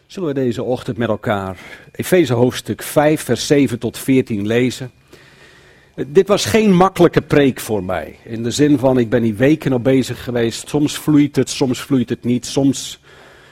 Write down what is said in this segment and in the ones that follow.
Zullen we deze ochtend met elkaar Efeze hoofdstuk 5 vers 7 tot 14 lezen. Dit was geen makkelijke preek voor mij. In de zin van, ik ben hier weken op bezig geweest. Soms vloeit het niet. Soms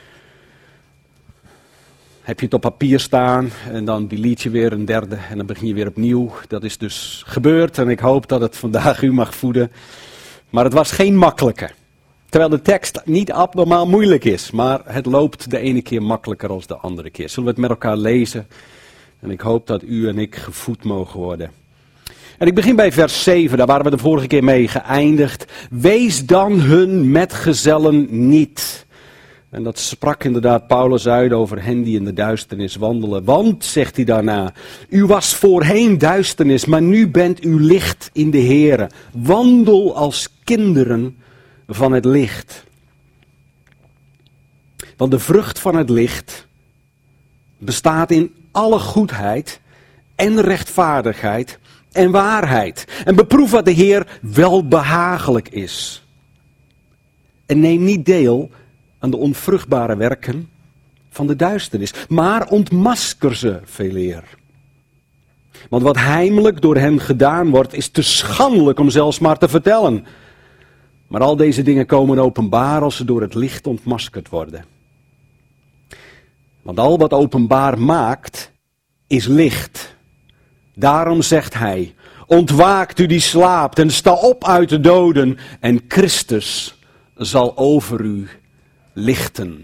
heb je het op papier staan en dan delete je weer een derde en dan begin je weer opnieuw. Dat is dus gebeurd en ik hoop dat het vandaag u mag voeden. Maar het was geen makkelijke. Terwijl de tekst niet abnormaal moeilijk is, maar het loopt de ene keer makkelijker dan de andere keer. Zullen we het met elkaar lezen? En ik hoop dat u en ik gevoed mogen worden. En ik begin bij vers 7, daar waren we de vorige keer mee geëindigd. Wees dan hun metgezellen niet. En dat sprak inderdaad Paulus uit over hen die in de duisternis wandelen. Want, zegt hij daarna, u was voorheen duisternis, maar nu bent u licht in de Here. Wandel als kinderen van het licht. Want de vrucht van het licht bestaat in alle goedheid en rechtvaardigheid en waarheid. En beproef wat de Heer welbehagelijk is. En neem niet deel aan de onvruchtbare werken van de duisternis, maar ontmasker ze veeleer. Want wat heimelijk door hen gedaan wordt, is te schandelijk om zelfs maar te vertellen. Maar al deze dingen komen openbaar als ze door het licht ontmaskerd worden. Want al wat openbaar maakt, is licht. Daarom zegt hij, ontwaakt u die slaapt en sta op uit de doden en Christus zal over u lichten.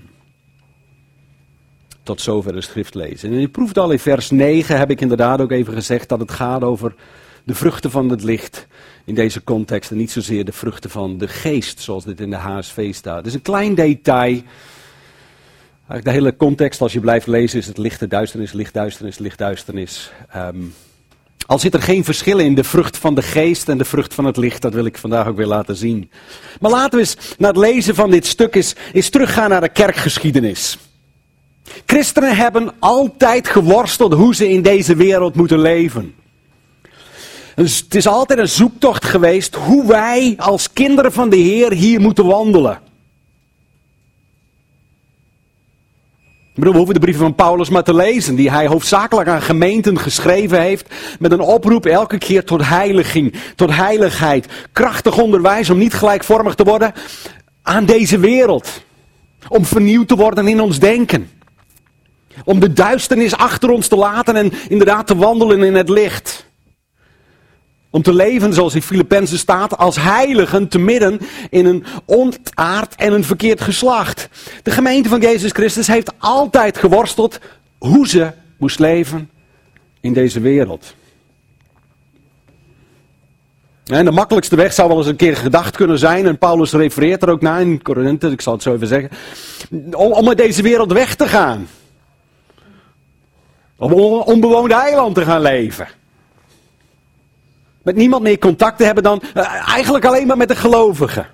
Tot zover de schriftlezen. En je proeft al in vers 9, heb ik inderdaad ook even gezegd, dat het gaat over de vruchten van het licht. In deze context en niet zozeer de vruchten van de geest, zoals dit in de HSV staat. Het is een klein detail. Eigenlijk de hele context, als je blijft lezen, is het lichte duisternis, lichtduisternis, lichtduisternis. Al zit er geen verschil in de vrucht van de geest en de vrucht van het licht, dat wil ik vandaag ook weer laten zien. Maar laten we eens naar het lezen van dit stuk eens teruggaan naar de kerkgeschiedenis. Christenen hebben altijd geworsteld hoe ze in deze wereld moeten leven. Dus het is altijd een zoektocht geweest hoe wij als kinderen van de Heer hier moeten wandelen. Ik bedoel, we hoeven de brieven van Paulus maar te lezen, die hij hoofdzakelijk aan gemeenten geschreven heeft, met een oproep elke keer tot heiliging, tot heiligheid, krachtig onderwijs om niet gelijkvormig te worden aan deze wereld. Om vernieuwd te worden in ons denken. Om de duisternis achter ons te laten en inderdaad te wandelen in het licht. Om te leven, zoals in Filippenzen staat, als heiligen te midden in een ontaard en een verkeerd geslacht. De gemeente van Jezus Christus heeft altijd geworsteld hoe ze moest leven in deze wereld. En de makkelijkste weg zou wel eens een keer gedacht kunnen zijn, en Paulus refereert er ook naar in Korinthe, ik zal het zo even zeggen, om uit deze wereld weg te gaan. Om op een onbewoond eiland te gaan leven. Met niemand meer contact te hebben dan eigenlijk alleen maar met de gelovigen.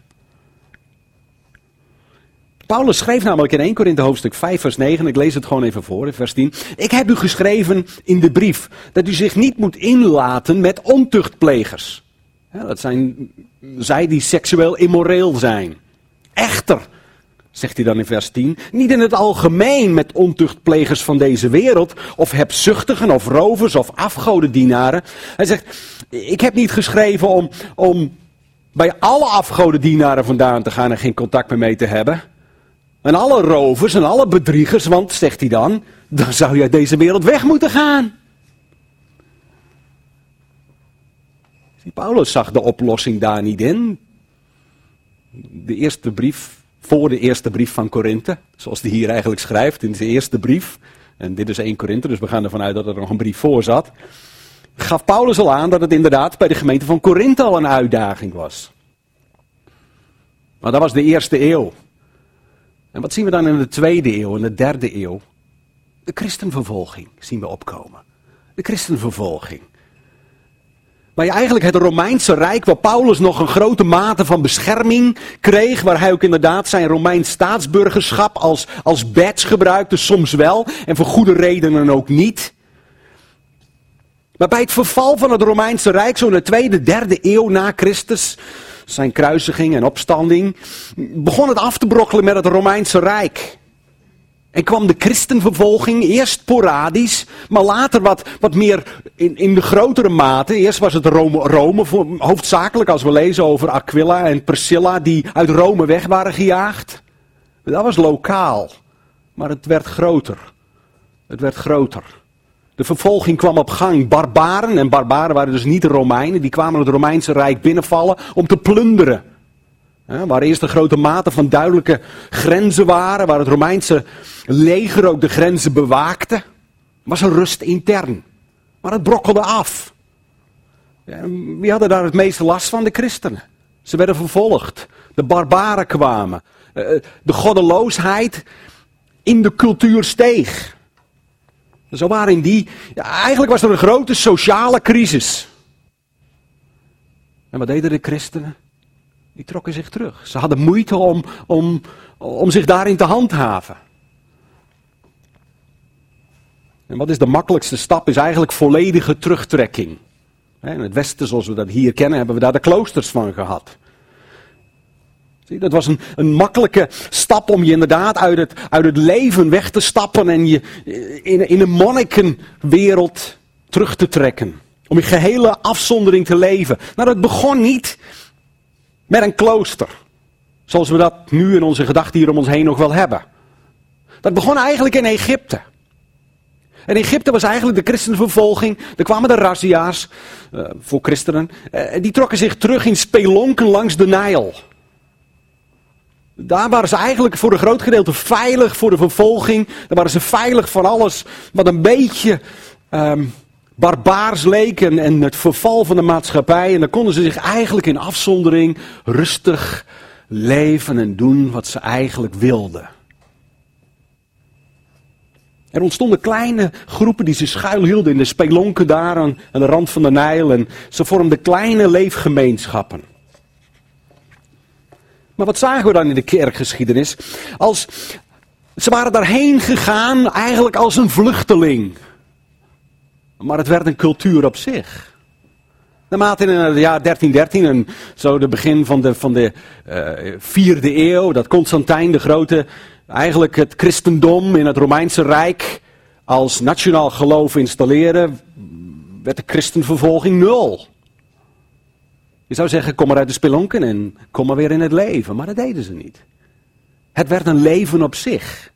Paulus schreef namelijk in 1 Korinthe hoofdstuk 5 vers 9, ik lees het gewoon even voor in vers 10. Ik heb u geschreven in de brief dat u zich niet moet inlaten met ontuchtplegers. Ja, dat zijn zij die seksueel immoreel zijn. Echter, zegt hij dan in vers 10, niet in het algemeen met ontuchtplegers van deze wereld, of hebzuchtigen, of rovers, of afgodendienaren. Hij zegt, ik heb niet geschreven om bij alle afgodendienaren vandaan te gaan en geen contact meer mee te hebben. En alle rovers en alle bedriegers, want, zegt hij dan zou je uit deze wereld weg moeten gaan. Paulus zag de oplossing daar niet in. Voor de eerste brief van Korinthe, zoals die hier eigenlijk schrijft, in zijn eerste brief. En dit is 1 Korinthe, dus we gaan ervan uit dat er nog een brief voor zat. Gaf Paulus al aan dat het inderdaad bij de gemeente van Korinthe al een uitdaging was. Maar dat was de eerste eeuw. En wat zien we dan in de tweede eeuw, in de derde eeuw? De christenvervolging zien we opkomen. De christenvervolging. Maar eigenlijk het Romeinse Rijk, waar Paulus nog een grote mate van bescherming kreeg, waar hij ook inderdaad zijn Romeins staatsburgerschap als badge gebruikte, soms wel, en voor goede redenen ook niet. Maar bij het verval van het Romeinse Rijk, zo in de tweede, derde eeuw na Christus, zijn kruisiging en opstanding, begon het af te brokkelen met het Romeinse Rijk. En kwam de christenvervolging, eerst sporadisch, maar later wat meer in de grotere mate. Eerst was het Rome hoofdzakelijk als we lezen over Aquila en Priscilla die uit Rome weg waren gejaagd. Dat was lokaal, maar het werd groter. Het werd groter. De vervolging kwam op gang. Barbaren, en barbaren waren dus niet de Romeinen, die kwamen het Romeinse Rijk binnenvallen om te plunderen. Waar eerst een grote mate van duidelijke grenzen waren, waar het Romeinse leger ook de grenzen bewaakte, was er rust intern. Maar het brokkelde af. Wie hadden daar het meeste last van? De christenen. Ze werden vervolgd. De barbaren kwamen. De goddeloosheid in de cultuur steeg. Zo waren eigenlijk was er een grote sociale crisis. En wat deden de christenen? Die trokken zich terug. Ze hadden moeite om zich daarin te handhaven. En wat is de makkelijkste stap? Is eigenlijk volledige terugtrekking. In het Westen, zoals we dat hier kennen, hebben we daar de kloosters van gehad. Dat was een makkelijke stap om je inderdaad uit het leven weg te stappen en je in een monnikenwereld terug te trekken. Om in gehele afzondering te leven. Nou, dat begon niet met een klooster. Zoals we dat nu in onze gedachten hier om ons heen nog wel hebben. Dat begon eigenlijk in Egypte. En Egypte was eigenlijk de christenvervolging. Er kwamen de razzia's voor christenen. Die trokken zich terug in spelonken langs de Nijl. Daar waren ze eigenlijk voor een groot gedeelte veilig voor de vervolging. Daar waren ze veilig van alles wat een beetje barbaars leek en het verval van de maatschappij. En dan konden ze zich eigenlijk in afzondering rustig leven en doen wat ze eigenlijk wilden. Er ontstonden kleine groepen die zich schuilhielden in de spelonken daar aan de rand van de Nijl. En ze vormden kleine leefgemeenschappen. Maar wat zagen we dan in de kerkgeschiedenis? Ze waren daarheen gegaan eigenlijk als een vluchteling. Maar het werd een cultuur op zich. Naarmate in het jaar 1313 en zo de begin van de 4e eeuw, dat Constantijn de Grote eigenlijk het christendom in het Romeinse Rijk als nationaal geloof installeerde, werd de christenvervolging nul. Je zou zeggen, kom maar uit de spelonken en kom maar weer in het leven. Maar dat deden ze niet. Het werd een leven op zich.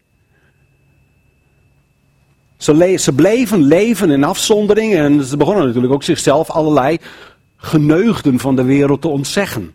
Ze bleven leven in afzondering en ze begonnen natuurlijk ook zichzelf allerlei geneugden van de wereld te ontzeggen.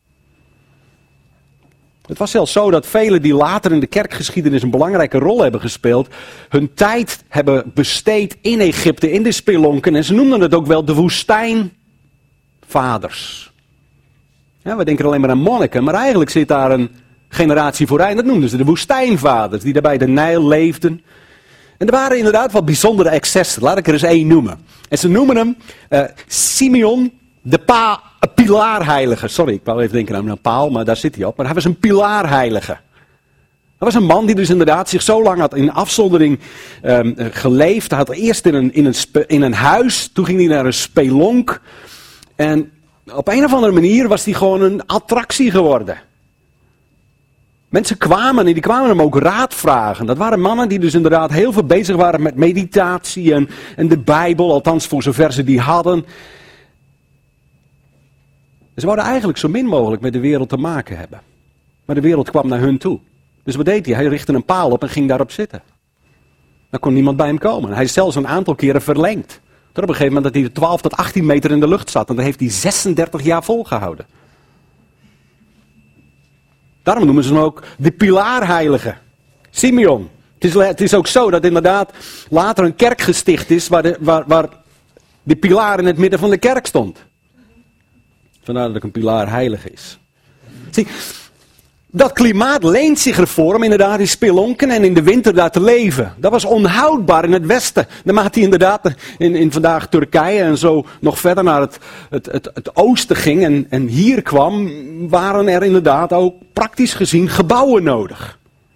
Het was zelfs zo dat velen die later in de kerkgeschiedenis een belangrijke rol hebben gespeeld, hun tijd hebben besteed in Egypte, in de spelonken. En ze noemden het ook wel de woestijnvaders. Ja, we denken alleen maar aan monniken, maar eigenlijk zit daar een generatie vooruit. Dat noemden ze de woestijnvaders, die daar bij de Nijl leefden. En er waren inderdaad wat bijzondere excessen. Laat ik er eens één noemen. En ze noemen hem Simeon de pilaarheilige. Sorry, ik wou even denken aan een paal, maar daar zit hij op. Maar hij was een pilaarheilige. Hij was een man die dus inderdaad zich zo lang had in afzondering geleefd. Hij had eerst in een huis, toen ging hij naar een spelonk. En op een of andere manier was hij gewoon een attractie geworden. Mensen kwamen en die kwamen hem ook raad vragen. Dat waren mannen die dus inderdaad heel veel bezig waren met meditatie en de Bijbel, althans voor zover ze die hadden. Ze wouden eigenlijk zo min mogelijk met de wereld te maken hebben. Maar de wereld kwam naar hun toe. Dus wat deed hij? Hij richtte een paal op en ging daarop zitten. Dan kon niemand bij hem komen. Hij is zelfs een aantal keren verlengd. Tot op een gegeven moment dat hij 12 tot 18 meter in de lucht zat. En dat heeft hij 36 jaar volgehouden. Daarom noemen ze hem ook de pilaarheilige. Simeon. Het is ook zo dat inderdaad later een kerk gesticht is waar de pilaar in het midden van de kerk stond. Vandaar dat ik een pilaarheilige is. Zie, dat klimaat leent zich ervoor om inderdaad in spelonken en in de winter daar te leven. Dat was onhoudbaar in het Westen. Naarmate hij inderdaad in vandaag Turkije en zo nog verder naar het oosten ging en hier kwam, waren er inderdaad ook praktisch gezien gebouwen nodig.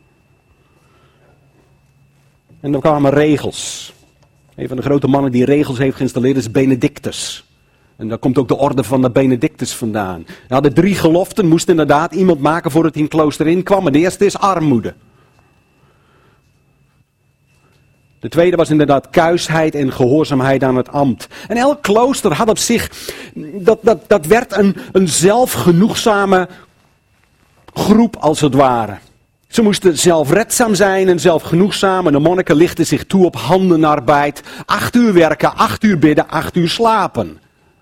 En dan kwamen regels. Een van de grote mannen die regels heeft geïnstalleerd is Benedictus. En daar komt ook de orde van de Benedictus vandaan. Hij hadden 3 geloften, moest inderdaad iemand maken voordat hij een klooster inkwam. En de eerste is armoede. De tweede was inderdaad kuisheid en gehoorzaamheid aan het ambt. En elk klooster had op zich, dat werd een zelfgenoegzame groep als het ware. Ze moesten zelfredzaam zijn en zelfgenoegzaam en de monniken lichtten zich toe op handenarbeid. 8 uur werken, 8 uur bidden, 8 uur slapen.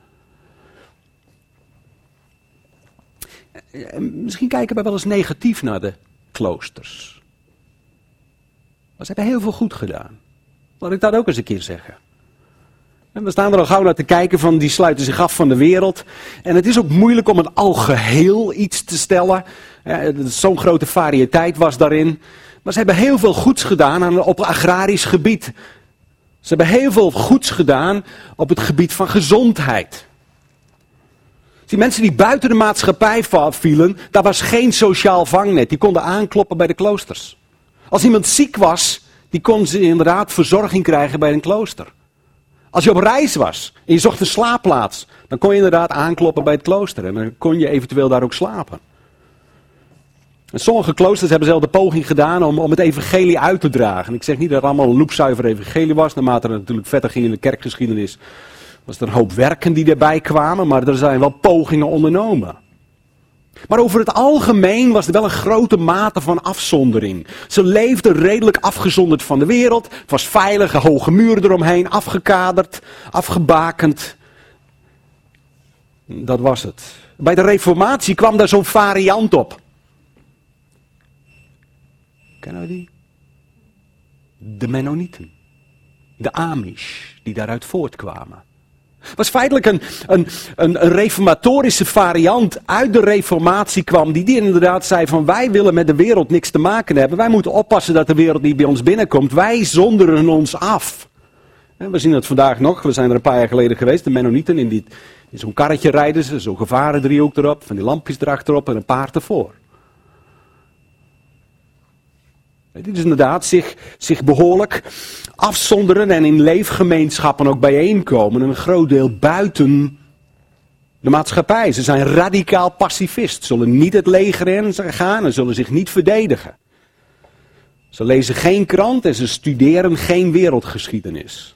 Misschien kijken we wel eens negatief naar de kloosters. Maar ze hebben heel veel goed gedaan. Laat ik dat ook eens een keer zeggen. En we staan er al gauw naar te kijken van die sluiten zich af van de wereld. En het is ook moeilijk om een algeheel iets te stellen. Zo'n grote variëteit was daarin. Maar ze hebben heel veel goeds gedaan op agrarisch gebied. Ze hebben heel veel goeds gedaan op het gebied van gezondheid. Die mensen die buiten de maatschappij vielen, daar was geen sociaal vangnet. Die konden aankloppen bij de kloosters. Als iemand ziek was, die kon ze inderdaad verzorging krijgen bij een klooster. Als je op reis was en je zocht een slaapplaats, dan kon je inderdaad aankloppen bij het klooster. En dan kon je eventueel daar ook slapen. En sommige kloosters hebben zelf de poging gedaan om het evangelie uit te dragen. En ik zeg niet dat het allemaal een loepzuiver evangelie was, naarmate het natuurlijk verder ging in de kerkgeschiedenis. Was er een hoop werken die erbij kwamen, maar er zijn wel pogingen ondernomen. Maar over het algemeen was er wel een grote mate van afzondering. Ze leefden redelijk afgezonderd van de wereld. Het was veilig, een hoge muur eromheen, afgekaderd, afgebakend. Dat was het. Bij de Reformatie kwam daar zo'n variant op. Kennen we die? De Mennonieten. De Amish, die daaruit voortkwamen. Het was feitelijk een reformatorische variant uit de Reformatie kwam, die inderdaad zei van wij willen met de wereld niks te maken hebben. Wij moeten oppassen dat de wereld niet bij ons binnenkomt. Wij zonderen ons af. En we zien het vandaag nog, we zijn er een paar jaar geleden geweest, de Mennonieten in zo'n karretje rijden ze, zo'n gevarendriehoek erop, van die lampjes erachterop en een paard ervoor. Dit is inderdaad zich behoorlijk afzonderen en in leefgemeenschappen ook bijeenkomen. En een groot deel buiten de maatschappij. Ze zijn radicaal pacifist. Zullen niet het leger in gaan en zullen zich niet verdedigen. Ze lezen geen krant en ze studeren geen wereldgeschiedenis.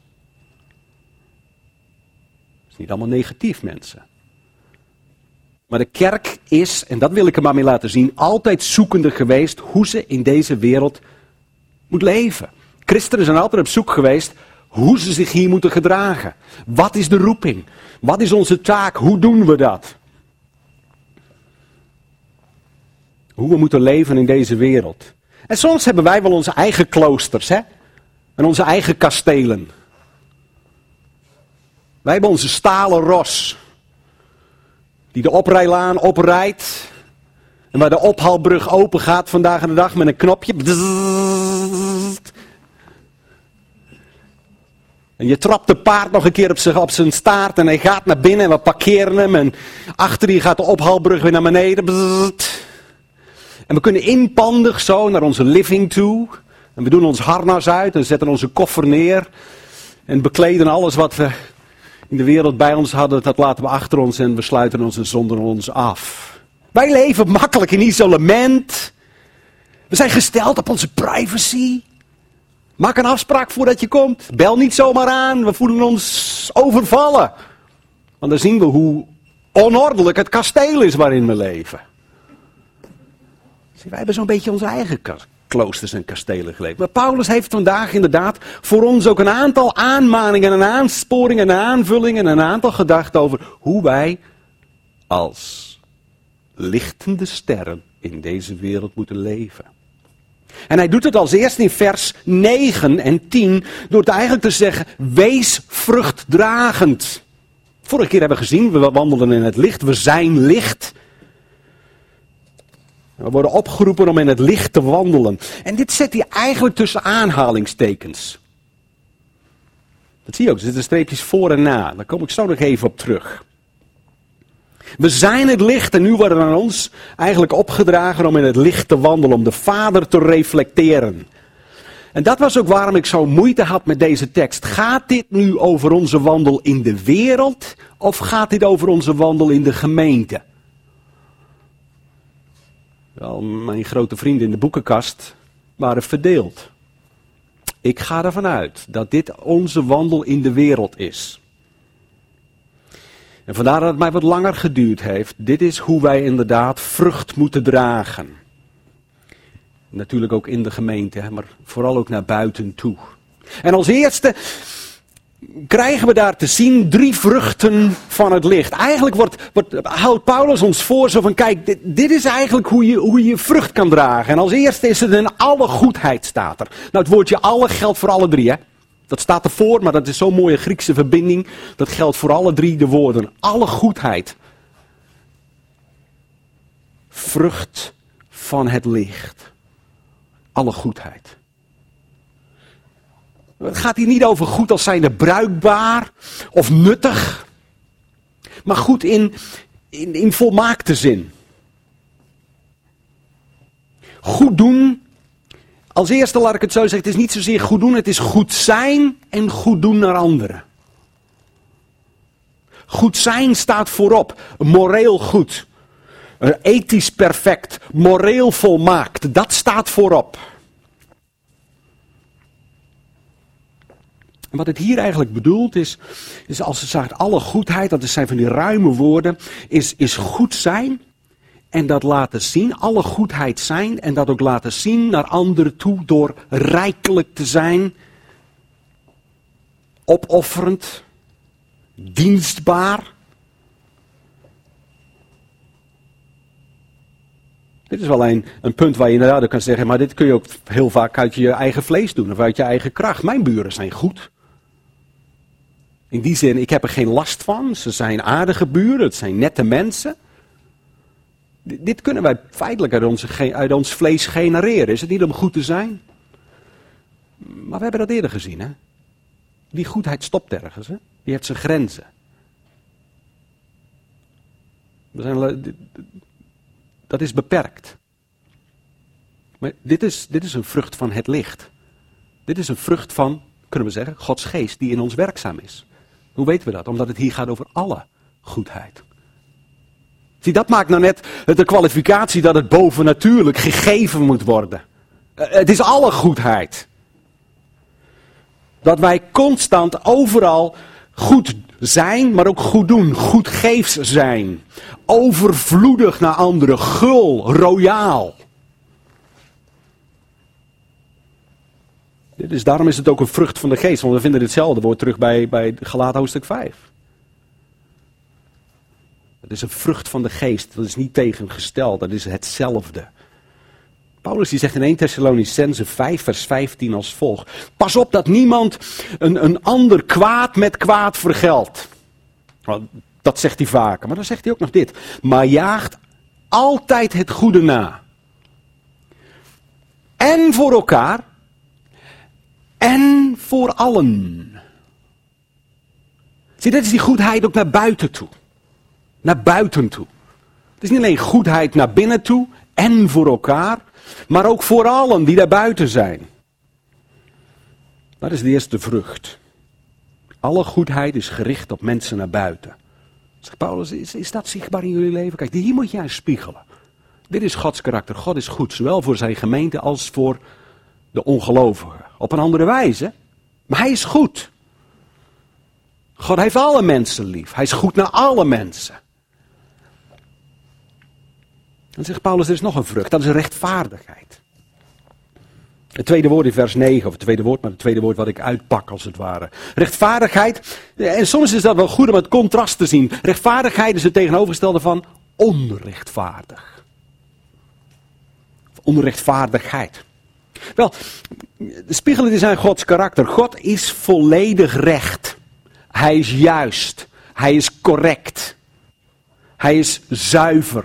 Dat is niet allemaal negatief, mensen. Maar de kerk is, en dat wil ik er maar mee laten zien, altijd zoekende geweest hoe ze in deze wereld moet leven. Christenen zijn altijd op zoek geweest hoe ze zich hier moeten gedragen. Wat is de roeping? Wat is onze taak? Hoe doen we dat? Hoe we moeten leven in deze wereld. En soms hebben wij wel onze eigen kloosters, hè? En onze eigen kastelen. Wij hebben onze stalen ros. Die de oprijlaan oprijdt. En waar de ophaalbrug open gaat vandaag de dag met een knopje. En je trapt de paard nog een keer op zijn staart en hij gaat naar binnen en we parkeren hem. En achter die gaat de ophaalbrug weer naar beneden. En we kunnen inpandig zo naar onze living toe. En we doen ons harnas uit en zetten onze koffer neer. En bekleden alles wat we in de wereld bij ons hadden, dat laten we achter ons en we sluiten ons en zonderen ons af. Wij leven makkelijk in isolement. We zijn gesteld op onze privacy. Maak een afspraak voordat je komt. Bel niet zomaar aan, we voelen ons overvallen. Want dan zien we hoe onordelijk het kasteel is waarin we leven. Wij hebben zo'n beetje onze eigen kloosters en kastelen geleefd. Maar Paulus heeft vandaag inderdaad voor ons ook een aantal aanmaningen, een aansporingen, een aanvullingen en een aantal gedachten over hoe wij als lichtende sterren in deze wereld moeten leven. En hij doet het als eerst in vers 9 en 10 door het eigenlijk te zeggen, wees vruchtdragend. Vorige keer hebben we gezien, we wandelen in het licht, we zijn licht. We worden opgeroepen om in het licht te wandelen. En dit zet hij eigenlijk tussen aanhalingstekens. Dat zie je ook, er zitten streepjes voor en na. Daar kom ik zo nog even op terug. We zijn het licht en nu worden aan ons eigenlijk opgedragen om in het licht te wandelen. Om de Vader te reflecteren. En dat was ook waarom ik zo moeite had met deze tekst. Gaat dit nu over onze wandel in de wereld of gaat dit over onze wandel in de gemeente? Wel, mijn grote vrienden in de boekenkast waren verdeeld. Ik ga ervan uit dat dit onze wandel in de wereld is. En vandaar dat het mij wat langer geduurd heeft. Dit is hoe wij inderdaad vrucht moeten dragen. Natuurlijk ook in de gemeente, maar vooral ook naar buiten toe. En als eerste krijgen we daar te zien 3 vruchten van het licht. Eigenlijk houdt Paulus ons voor zo van, kijk, dit is eigenlijk hoe je vrucht kan dragen. En als eerste is het in alle goedheid staat er. Nou, het woordje alle geldt voor alle 3, hè. Dat staat ervoor, maar dat is zo'n mooie Griekse verbinding. Dat geldt voor alle 3 de woorden. Alle goedheid. Vrucht van het licht. Alle goedheid. Het gaat hier niet over goed als zijnde bruikbaar of nuttig. Maar goed in volmaakte zin. Goed doen. Als eerste laat ik het zo zeggen, het is niet zozeer goed doen, het is goed zijn en goed doen naar anderen. Goed zijn staat voorop, moreel goed, ethisch perfect, moreel volmaakt, dat staat voorop. En wat het hier eigenlijk bedoelt is als ze zegt alle goedheid, dat zijn van die ruime woorden, is goed zijn. En dat laten zien, alle goedheid zijn en dat ook laten zien naar anderen toe door rijkelijk te zijn, opofferend, dienstbaar. Dit is wel een punt waar je inderdaad kan zeggen, maar dit kun je ook heel vaak uit je eigen vlees doen of uit je eigen kracht. Mijn buren zijn goed. In die zin, ik heb er geen last van, ze zijn aardige buren, het zijn nette mensen. Dit kunnen wij feitelijk uit ons vlees genereren. Is het niet om goed te zijn? Maar we hebben dat eerder gezien, hè? Die goedheid stopt ergens, hè? Die heeft zijn grenzen. Dat is beperkt. Maar dit is een vrucht van het licht. Dit is een vrucht van, kunnen we zeggen, Gods geest die in ons werkzaam is. Hoe weten we dat? Omdat het hier gaat over alle goedheid. Zie, dat maakt nou net de kwalificatie dat het bovennatuurlijk gegeven moet worden. Het is alle goedheid. Dat wij constant overal goed zijn, maar ook goed doen. Goedgeefs zijn. Overvloedig naar anderen. Gul, royaal. Daarom is het ook een vrucht van de geest. Want we vinden hetzelfde woord terug bij Galaten hoofdstuk 5. Het is een vrucht van de geest. Dat is niet tegengesteld. Dat is hetzelfde. Paulus die zegt in 1 Thessalonicense 5 vers 15 als volgt. Pas op dat niemand een ander kwaad met kwaad vergeldt. Dat zegt hij vaker. Maar dan zegt hij ook nog dit. Maar jaagt altijd het goede na. En voor elkaar. En voor allen. Zie, dit is die goedheid ook naar buiten toe. Naar buiten toe. Het is niet alleen goedheid naar binnen toe en voor elkaar, maar ook voor allen die daar buiten zijn. Dat is de eerste vrucht. Alle goedheid is gericht op mensen naar buiten. Zegt Paulus, is dat zichtbaar in jullie leven? Kijk, hier moet je aan spiegelen. Dit is Gods karakter. God is goed, zowel voor zijn gemeente als voor de ongelovigen. Op een andere wijze, maar hij is goed. God heeft alle mensen lief. Hij is goed naar alle mensen. Dan zegt Paulus, er is nog een vrucht, dat is rechtvaardigheid. Het tweede woord in vers 9, of het tweede woord wat ik uitpak als het ware. Rechtvaardigheid, en soms is dat wel goed om het contrast te zien. Rechtvaardigheid is het tegenovergestelde van onrechtvaardig. Of onrechtvaardigheid. Wel, spiegelen is aan Gods karakter. God is volledig recht. Hij is juist. Hij is correct. Hij is zuiver.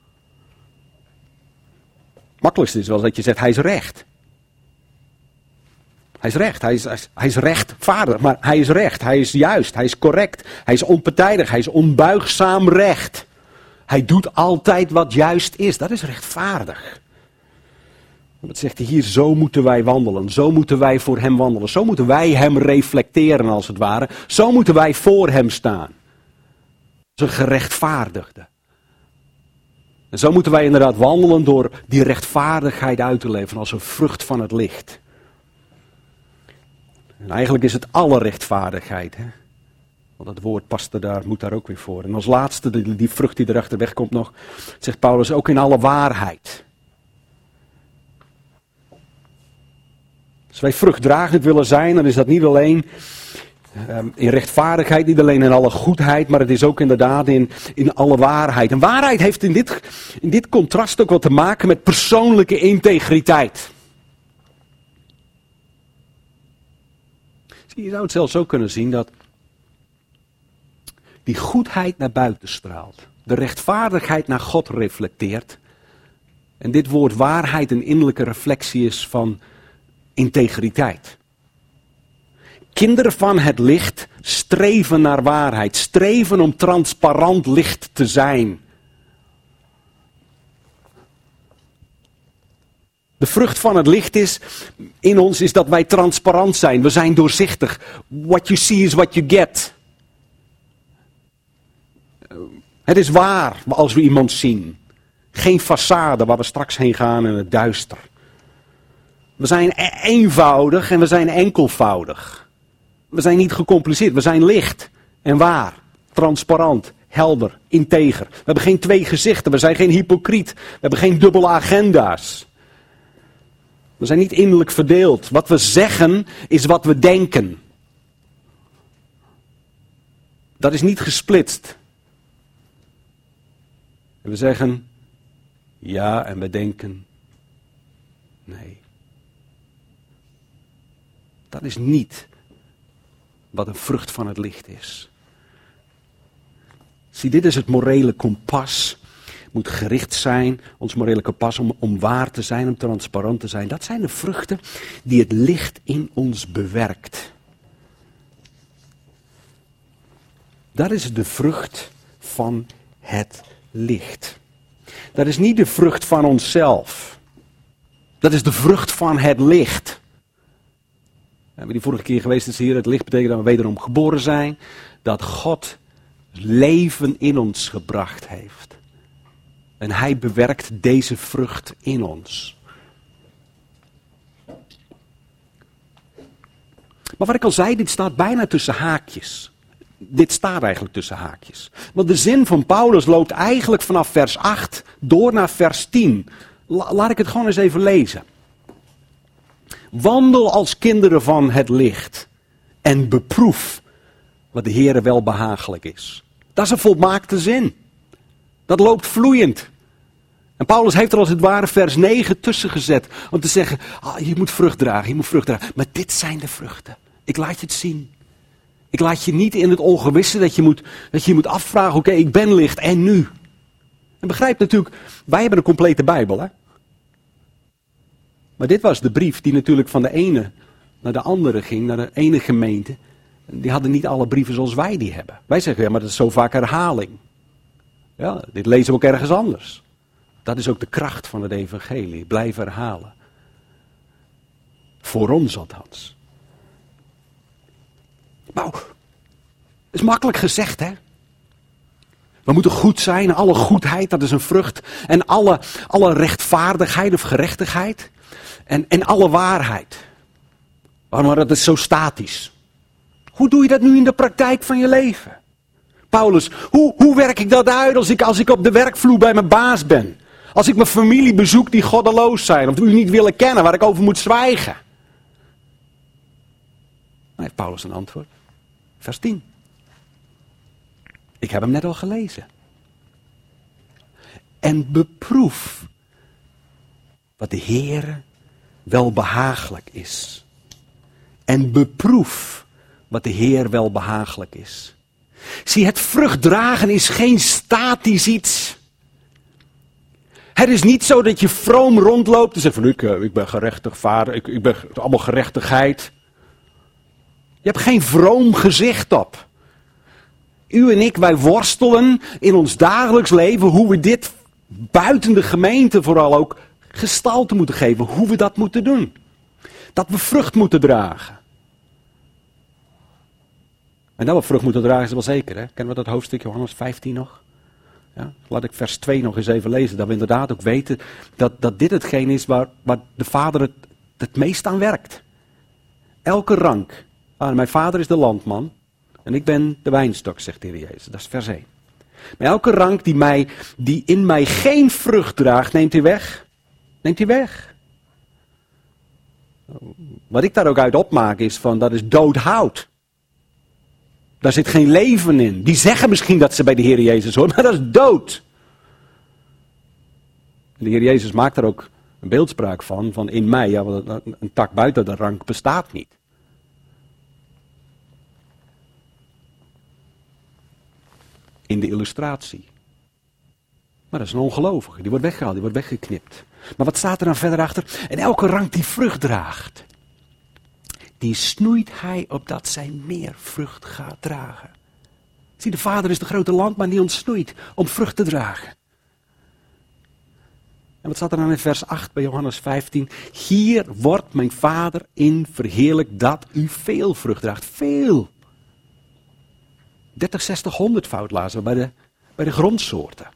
Makkelijkste is wel dat je zegt, hij is recht. Hij is recht, hij is rechtvaardig, maar hij is recht, hij is juist, hij is correct, hij is onpartijdig, hij is onbuigzaam recht. Hij doet altijd wat juist is, dat is rechtvaardig. Dat zegt hij hier, zo moeten wij wandelen, zo moeten wij voor hem wandelen, zo moeten wij hem reflecteren als het ware, zo moeten wij voor hem staan. Dat is een gerechtvaardigde. En zo moeten wij inderdaad wandelen door die rechtvaardigheid uit te leven als een vrucht van het licht. En eigenlijk is het alle rechtvaardigheid. Hè? Want dat woord past moet daar ook weer voor. En als laatste, die vrucht die erachter wegkomt nog, zegt Paulus ook in alle waarheid. Als wij vruchtdragend willen zijn, dan is dat niet alleen in rechtvaardigheid, niet alleen in alle goedheid, maar het is ook inderdaad in alle waarheid. En waarheid heeft in dit contrast ook wat te maken met persoonlijke integriteit. Je zou het zelfs zo kunnen zien dat die goedheid naar buiten straalt. De rechtvaardigheid naar God reflecteert. En dit woord waarheid een innerlijke reflectie is van integriteit. Kinderen van het licht streven naar waarheid. Streven om transparant licht te zijn. De vrucht van het licht in ons is dat wij transparant zijn. We zijn doorzichtig. What you see is what you get. Het is waar als we iemand zien. Geen façade waar we straks heen gaan in het duister. We zijn eenvoudig en we zijn enkelvoudig. We zijn niet gecompliceerd. We zijn licht en waar. Transparant, helder, integer. We hebben geen twee gezichten. We zijn geen hypocriet. We hebben geen dubbele agenda's. We zijn niet innerlijk verdeeld. Wat we zeggen is wat we denken. Dat is niet gesplitst. En we zeggen ja en we denken nee. Dat is niet wat een vrucht van het licht is. Zie, dit is het morele kompas. Moet gericht zijn, ons morele kompas, om waar te zijn, om transparant te zijn. Dat zijn de vruchten die het licht in ons bewerkt. Dat is de vrucht van het licht. Dat is niet de vrucht van onszelf. Dat is de vrucht van het licht. We hebben die vorige keer geweest is hier. Het licht betekent dat we wederom geboren zijn. Dat God leven in ons gebracht heeft. En hij bewerkt deze vrucht in ons. Maar wat ik al zei, dit staat bijna tussen haakjes. Dit staat eigenlijk tussen haakjes. Want de zin van Paulus loopt eigenlijk vanaf vers 8 door naar vers 10. Laat ik het gewoon eens even lezen. Wandel als kinderen van het licht en beproef wat de Heere wel behagelijk is. Dat is een volmaakte zin. Dat loopt vloeiend. En Paulus heeft er als het ware vers 9 tussen gezet. Om te zeggen, je moet vrucht dragen, je moet vrucht dragen. Maar dit zijn de vruchten. Ik laat je het zien. Ik laat je niet in het ongewisse dat je moet afvragen, oké, ik ben licht en nu. En begrijp natuurlijk, wij hebben een complete Bijbel, hè. Maar dit was de brief die natuurlijk van de ene naar de andere ging, naar de ene gemeente. Die hadden niet alle brieven zoals wij die hebben. Wij zeggen, ja, maar dat is zo vaak herhaling. Ja, dit lezen we ook ergens anders. Dat is ook de kracht van het evangelie. Blijven herhalen. Voor ons althans. Nou, dat is makkelijk gezegd, hè. We moeten goed zijn. Alle goedheid, dat is een vrucht. En alle rechtvaardigheid of gerechtigheid. En alle waarheid. Maar dat is zo statisch. Hoe doe je dat nu in de praktijk van je leven? Paulus, hoe werk ik dat uit als ik op de werkvloer bij mijn baas ben? Als ik mijn familie bezoek die goddeloos zijn of die u niet willen kennen, waar ik over moet zwijgen? Dan heeft Paulus een antwoord. Vers 10. Ik heb hem net al gelezen. En beproef wat de Heere wel behagelijk is. En beproef wat de Heer wel behagelijk is. Zie, het vruchtdragen is geen statisch iets. Het is niet zo dat je vroom rondloopt en zegt van ik ben gerechtig vader, ik ben allemaal gerechtigheid. Je hebt geen vroom gezicht op. U en ik, wij worstelen in ons dagelijks leven hoe we dit buiten de gemeente vooral ook gestalte moeten geven. Hoe we dat moeten doen. Dat we vrucht moeten dragen. En dat we vrucht moeten dragen is wel zeker. Hè? Kennen we dat hoofdstuk Johannes 15 nog? Ja? Laat ik vers 2 nog eens even lezen. Dat we inderdaad ook weten dat dit hetgeen is waar de Vader het meest aan werkt. elke rank. Mijn vader is de landman en ik ben de wijnstok, zegt de Heer Jezus. Dat is vers 1. Maar elke rank die in mij geen vrucht draagt, neemt hij weg. Neemt hij weg. Wat ik daar ook uit opmaak is van, dat is dood hout. Daar zit geen leven in. Die zeggen misschien dat ze bij de Heer Jezus horen, maar dat is dood. De Heer Jezus maakt daar ook een beeldspraak van in mij. Ja, een tak buiten de rank bestaat niet. In de illustratie. Maar dat is een ongelovige. Die wordt weggehaald, die wordt weggeknipt. Maar wat staat er dan verder achter? En elke rank die vrucht draagt, die snoeit hij opdat zij meer vrucht gaat dragen. Zie, de Vader is de grote landman die ons snoeit om vrucht te dragen. En wat staat er dan in vers 8 bij Johannes 15? Hier wordt mijn Vader in verheerlijkt dat u veel vrucht draagt. Veel. 30, 60, 100 fout lazen we bij de grondsoorten.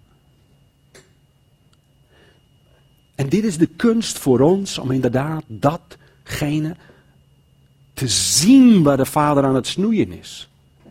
En dit is de kunst voor ons om inderdaad datgene te zien waar de Vader aan het snoeien is.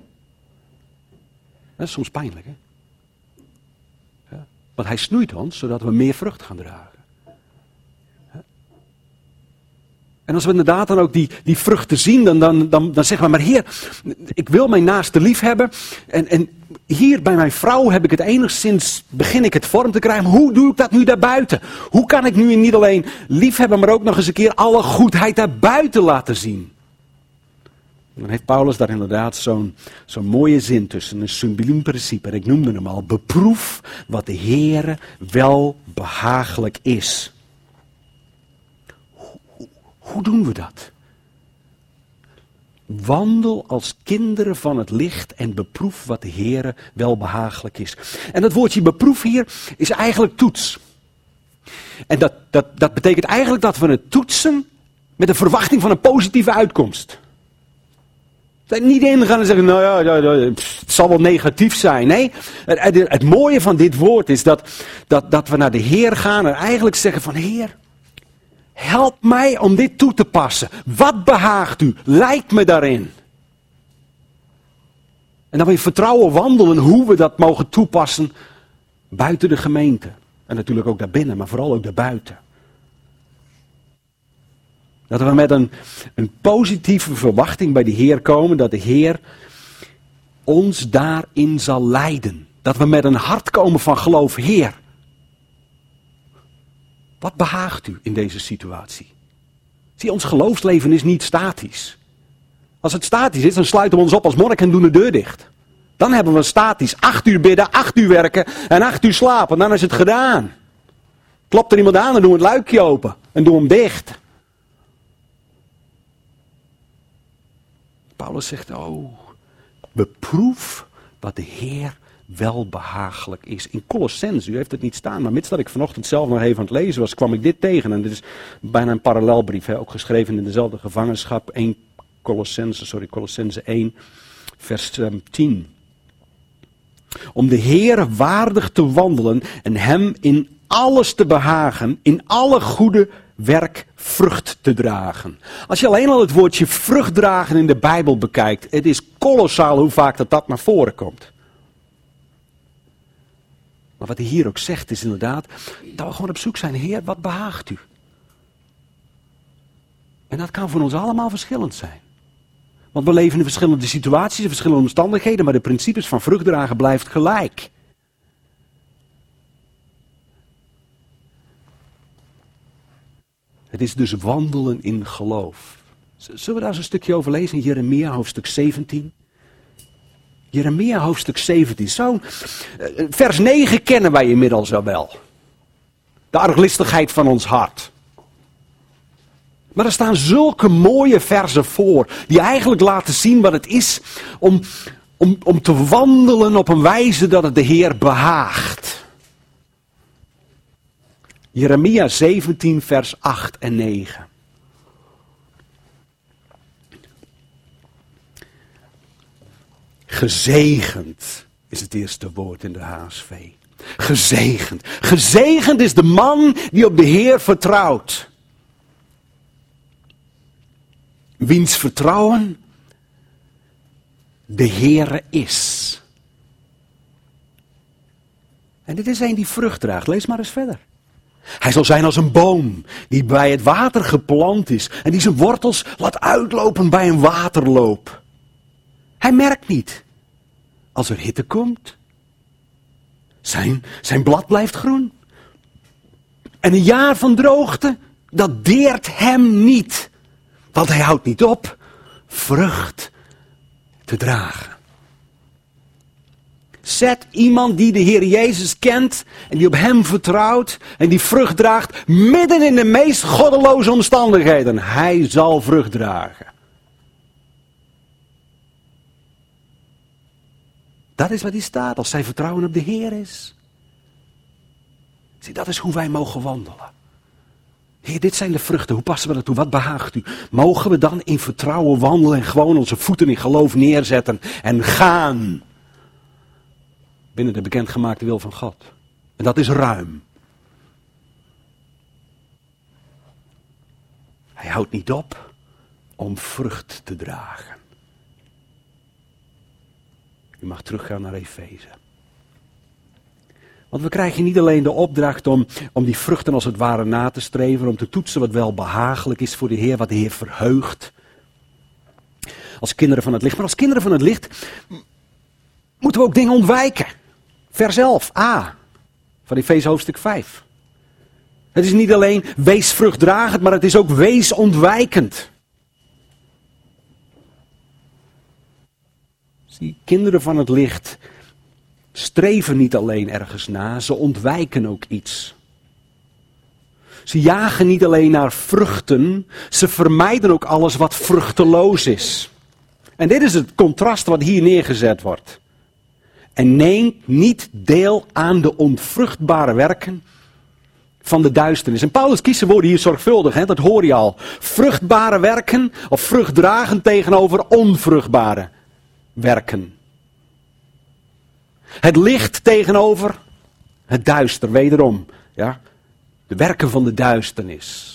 Dat is soms pijnlijk, hè? Ja. Want hij snoeit ons zodat we meer vrucht gaan dragen. Ja. En als we inderdaad dan ook die vruchten zien, dan zeggen we, maar Heer, ik wil mijn naaste lief hebben. En hier bij mijn vrouw heb ik het enigszins, begin ik het vorm te krijgen. Maar hoe doe ik dat nu daarbuiten? Hoe kan ik nu niet alleen lief hebben, maar ook nog eens een keer alle goedheid daarbuiten laten zien? Dan heeft Paulus daar inderdaad zo'n mooie zin tussen, een subliem principe. En ik noemde hem al, beproef wat de Heere wel behagelijk is. Hoe doen we dat? Wandel als kinderen van het licht en beproef wat de Heere wel behagelijk is. En dat woordje beproef hier is eigenlijk toets. En dat betekent eigenlijk dat we het toetsen met een verwachting van een positieve uitkomst. Niet ingaan en zeggen, nou ja, het zal wel negatief zijn. Nee, het mooie van dit woord is dat we naar de Heer gaan en eigenlijk zeggen van, Heer, help mij om dit toe te passen. Wat behaagt u? Leid me daarin. En dan we in vertrouwen wandelen hoe we dat mogen toepassen buiten de gemeente. En natuurlijk ook daarbinnen, maar vooral ook daarbuiten. Dat we met een positieve verwachting bij de Heer komen, dat de Heer ons daarin zal leiden. Dat we met een hart komen van geloof, Heer, wat behaagt u in deze situatie? Zie, ons geloofsleven is niet statisch. Als het statisch is, dan sluiten we ons op als monnik en doen de deur dicht. Dan hebben we statisch 8 uur bidden, 8 uur werken en 8 uur slapen. Dan is het gedaan. Klopt er iemand aan, dan doen we het luikje open en doen hem dicht. Paulus zegt, beproef wat de Heer wel behagelijk is. In Colossenzen, u heeft het niet staan, maar mits dat ik vanochtend zelf nog even aan het lezen was, kwam ik dit tegen. En dit is bijna een parallelbrief, ook geschreven in dezelfde gevangenschap. Colossenzen 1, vers 10. Om de Heer waardig te wandelen en hem in alles te behagen, in alle goede werk vrucht te dragen. Als je alleen al het woordje vrucht dragen in de Bijbel bekijkt, het is kolossaal hoe vaak dat naar voren komt. Maar wat hij hier ook zegt is inderdaad, dat we gewoon op zoek zijn, Heer, wat behaagt u? En dat kan voor ons allemaal verschillend zijn. Want we leven in verschillende situaties, in verschillende omstandigheden, maar de principes van vrucht dragen blijft gelijk. Het is dus wandelen in geloof. Zullen we daar eens een stukje over lezen in Jeremia hoofdstuk 17? Jeremia hoofdstuk 17. Vers 9 kennen wij inmiddels al wel. De arglistigheid van ons hart. Maar er staan zulke mooie verzen voor, die eigenlijk laten zien wat het is om te wandelen op een wijze dat het de Heer behaagt. Jeremia 17 vers 8 en 9. Gezegend is het eerste woord in de HSV. Gezegend. Gezegend is de man die op de Heer vertrouwt. wiens vertrouwen de Heere is. En dit is een die vrucht draagt. Lees maar eens verder. Hij zal zijn als een boom die bij het water geplant is en die zijn wortels laat uitlopen bij een waterloop. Hij merkt niet als er hitte komt. Zijn blad blijft groen. En een jaar van droogte, dat deert hem niet. Want hij houdt niet op vrucht te dragen. Zet iemand die de Heer Jezus kent en die op hem vertrouwt en die vrucht draagt midden in de meest goddeloze omstandigheden. Hij zal vrucht dragen. Dat is wat hier staat als zijn vertrouwen op de Heer is. Zie, dat is hoe wij mogen wandelen. Heer, dit zijn de vruchten. Hoe passen we dat toe? Wat behaagt u? Mogen we dan in vertrouwen wandelen en gewoon onze voeten in geloof neerzetten en gaan binnen de bekendgemaakte wil van God. En dat is ruim. Hij houdt niet op om vrucht te dragen. U mag teruggaan naar Efeze. Want we krijgen niet alleen de opdracht om die vruchten als het ware na te streven, om te toetsen wat wel behagelijk is voor de Heer, wat de Heer verheugt. Als kinderen van het licht. Maar als kinderen van het licht moeten we ook dingen ontwijken. Vers 11, a, van Efeze hoofdstuk 5. Het is niet alleen wees vruchtdragend, maar het is ook wees ontwijkend. Zie, kinderen van het licht streven niet alleen ergens na, ze ontwijken ook iets. Ze jagen niet alleen naar vruchten, ze vermijden ook alles wat vruchteloos is. En dit is het contrast wat hier neergezet wordt. En neemt niet deel aan de onvruchtbare werken van de duisternis. En Paulus kiest zijn woorden hier zorgvuldig, dat hoor je al. Vruchtbare werken of vruchtdragen tegenover onvruchtbare werken. Het licht tegenover het duister, wederom. Ja? De werken van de duisternis.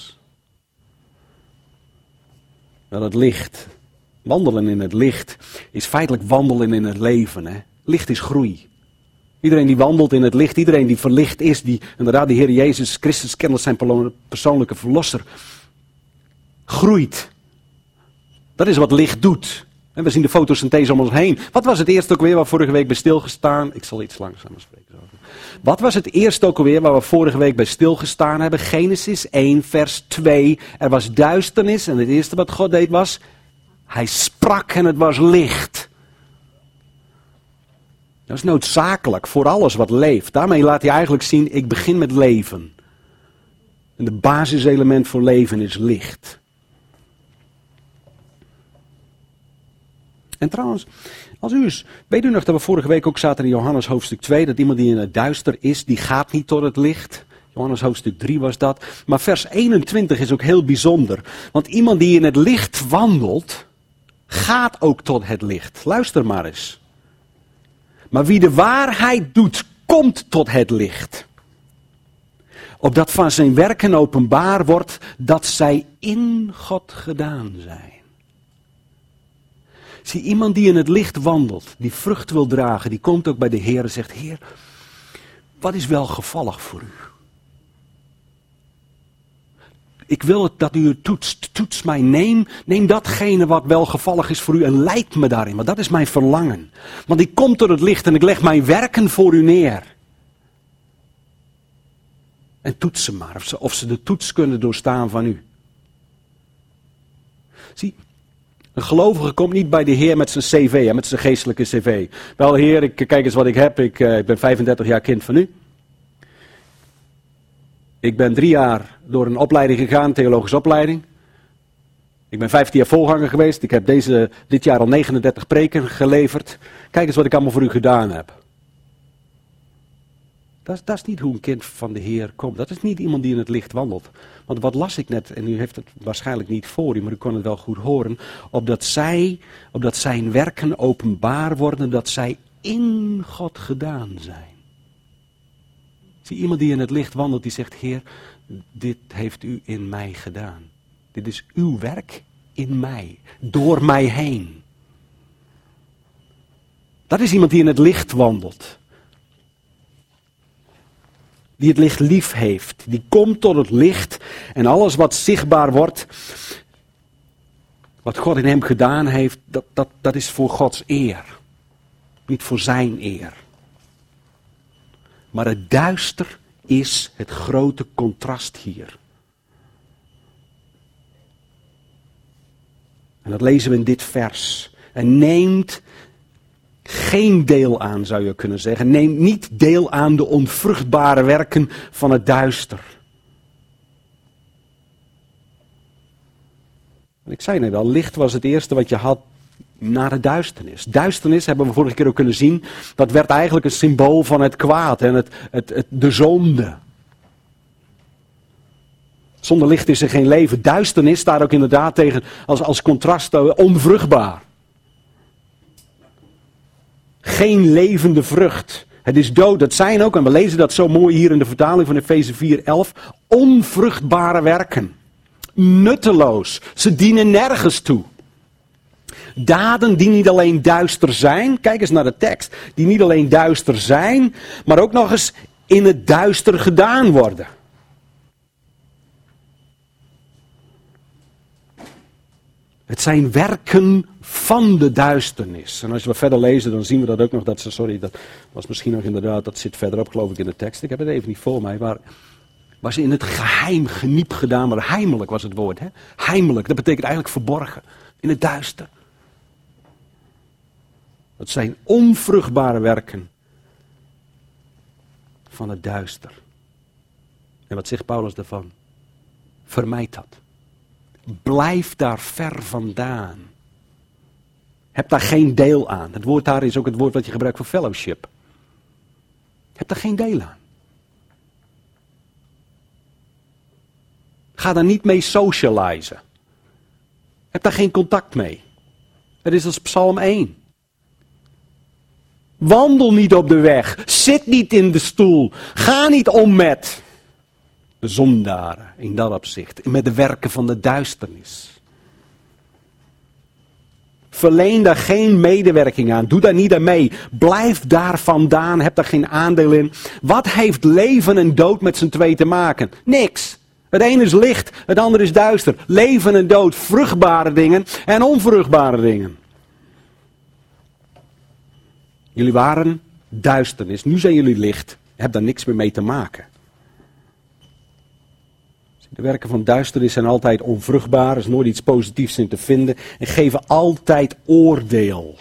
Wel, het licht, wandelen in het licht, is feitelijk wandelen in het leven. Hè? Licht is groei. Iedereen die wandelt in het licht, iedereen die verlicht is, die inderdaad de Heer Jezus Christus kent als zijn persoonlijke verlosser, groeit. Dat is wat licht doet. En we zien de fotosynthese om ons heen. Wat was het eerste ook weer waar we vorige week bij stilgestaan? Ik zal iets langzamer spreken. Wat was het eerste ook alweer waar we vorige week bij stilgestaan hebben? Genesis 1 vers 2. Er was duisternis en het eerste wat God deed was, hij sprak en het was licht. Dat is noodzakelijk voor alles wat leeft. Daarmee laat hij eigenlijk zien, ik begin met leven. En de basiselement voor leven is licht. En trouwens, weet u nog dat we vorige week ook zaten in Johannes hoofdstuk 2, dat iemand die in het duister is, die gaat niet tot het licht. Johannes hoofdstuk 3 was dat. Maar vers 21 is ook heel bijzonder. Want iemand die in het licht wandelt, gaat ook tot het licht. Luister maar eens. Maar wie de waarheid doet, komt tot het licht. Opdat van zijn werken openbaar wordt dat zij in God gedaan zijn. Zie, iemand die in het licht wandelt, die vrucht wil dragen, die komt ook bij de Heer en zegt, Heer, wat is welgevallig voor u? Ik wil dat u het toetst. Toets mij. Neem datgene wat welgevallig is voor u en leid me daarin. Want dat is mijn verlangen. Want ik kom tot het licht en ik leg mijn werken voor u neer. En toets ze maar. Of ze de toets kunnen doorstaan van u. Zie, een gelovige komt niet bij de Heer met zijn cv, met zijn geestelijke cv. Wel Heer, kijk eens wat ik heb. Ik ben 35 jaar kind van u. Ik ben 3 jaar door een opleiding gegaan, theologische opleiding. Ik ben 15 jaar voorganger geweest. Ik heb dit jaar al 39 preken geleverd. Kijk eens wat ik allemaal voor u gedaan heb. Dat is niet hoe een kind van de Heer komt. Dat is niet iemand die in het licht wandelt. Want wat las ik net, en u heeft het waarschijnlijk niet voor u, maar u kon het wel goed horen. Opdat zijn werken openbaar worden, dat zij in God gedaan zijn. Zie, iemand die in het licht wandelt, die zegt, Heer, dit heeft u in mij gedaan. Dit is uw werk in mij, door mij heen. Dat is iemand die in het licht wandelt. Die het licht lief heeft. Die komt tot het licht en alles wat zichtbaar wordt, wat God in hem gedaan heeft, dat is voor Gods eer. Niet voor zijn eer. Maar het duister is het grote contrast hier. En dat lezen we in dit vers. En neemt geen deel aan, zou je kunnen zeggen. Neemt niet deel aan de onvruchtbare werken van het duister. En ik zei net al, licht was het eerste wat je had na de duisternis. Duisternis, hebben we vorige keer ook kunnen zien, dat werd eigenlijk een symbool van het kwaad en de zonde. Zonder licht is er geen leven. Duisternis staat ook inderdaad tegen als contrast onvruchtbaar. Geen levende vrucht. Het is dood. Dat zijn ook, en we lezen dat zo mooi hier in de vertaling van Efeze 4:11, onvruchtbare werken. Nutteloos. Ze dienen nergens toe. Daden die niet alleen duister zijn, kijk eens naar de tekst, die niet alleen duister zijn, maar ook nog eens in het duister gedaan worden. Het zijn werken van de duisternis. En als we verder lezen, dan zien we dat ook nog, dat was misschien nog inderdaad, dat zit verderop geloof ik in de tekst, ik heb het even niet voor mij, maar waar ze in het geheim geniep gedaan worden. Heimelijk was het woord, hè? Heimelijk, dat betekent eigenlijk verborgen, in het duister. Dat zijn onvruchtbare werken van het duister. En wat zegt Paulus daarvan? Vermijd dat. Blijf daar ver vandaan. Heb daar geen deel aan. Het woord daar is ook het woord wat je gebruikt voor fellowship. Heb daar geen deel aan. Ga daar niet mee socializen. Heb daar geen contact mee. Het is als Psalm 1. Wandel niet op de weg. Zit niet in de stoel. Ga niet om met de zondaren in dat opzicht. Met de werken van de duisternis. Verleen daar geen medewerking aan. Doe daar niet aan mee. Blijf daar vandaan. Heb daar geen aandeel in. Wat heeft leven en dood met z'n twee te maken? Niks. Het ene is licht, het andere is duister. Leven en dood, vruchtbare dingen en onvruchtbare dingen. Jullie waren duisternis, nu zijn jullie licht. Heb daar niks meer mee te maken. De werken van duisternis zijn altijd onvruchtbaar, er is nooit iets positiefs in te vinden. En geven altijd oordeel.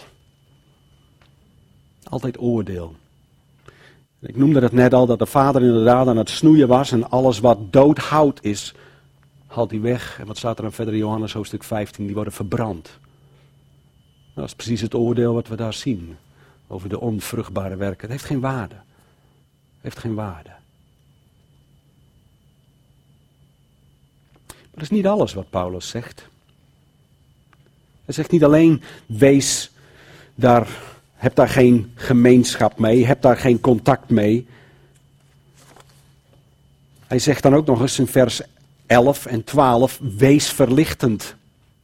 Altijd oordeel. Ik noemde het net al, dat de vader inderdaad aan het snoeien was en alles wat doodhout is, haalt hij weg. En wat staat er dan verder in Johannes hoofdstuk 15, die worden verbrand. Dat is precies het oordeel wat we daar zien. Over de onvruchtbare werken. Het heeft geen waarde. Het heeft geen waarde. Maar dat is niet alles wat Paulus zegt. Hij zegt niet alleen, heb daar geen gemeenschap mee, heb daar geen contact mee. Hij zegt dan ook nog eens in vers 11 en 12, wees verlichtend.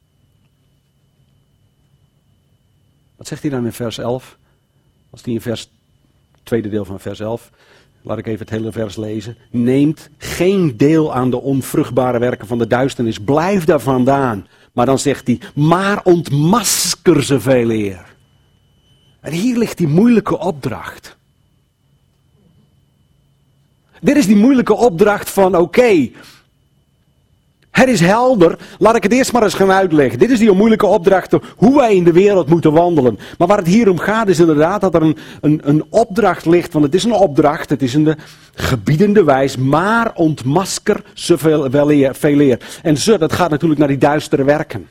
Wat zegt hij dan in vers 11? Als die in tweede deel van vers 11, laat ik even het hele vers lezen. Neemt geen deel aan de onvruchtbare werken van de duisternis, blijf daar vandaan. Maar dan zegt hij, maar ontmasker ze veel eer. En hier ligt die moeilijke opdracht. Dit is die moeilijke opdracht van oké, het is helder, laat ik het eerst maar eens gaan uitleggen. Dit is die moeilijke opdracht hoe wij in de wereld moeten wandelen. Maar waar het hier om gaat is inderdaad dat er een opdracht ligt, want het is een opdracht, het is in de gebiedende wijs, maar ontmasker ze veel eer. En dat gaat natuurlijk naar die duistere werken.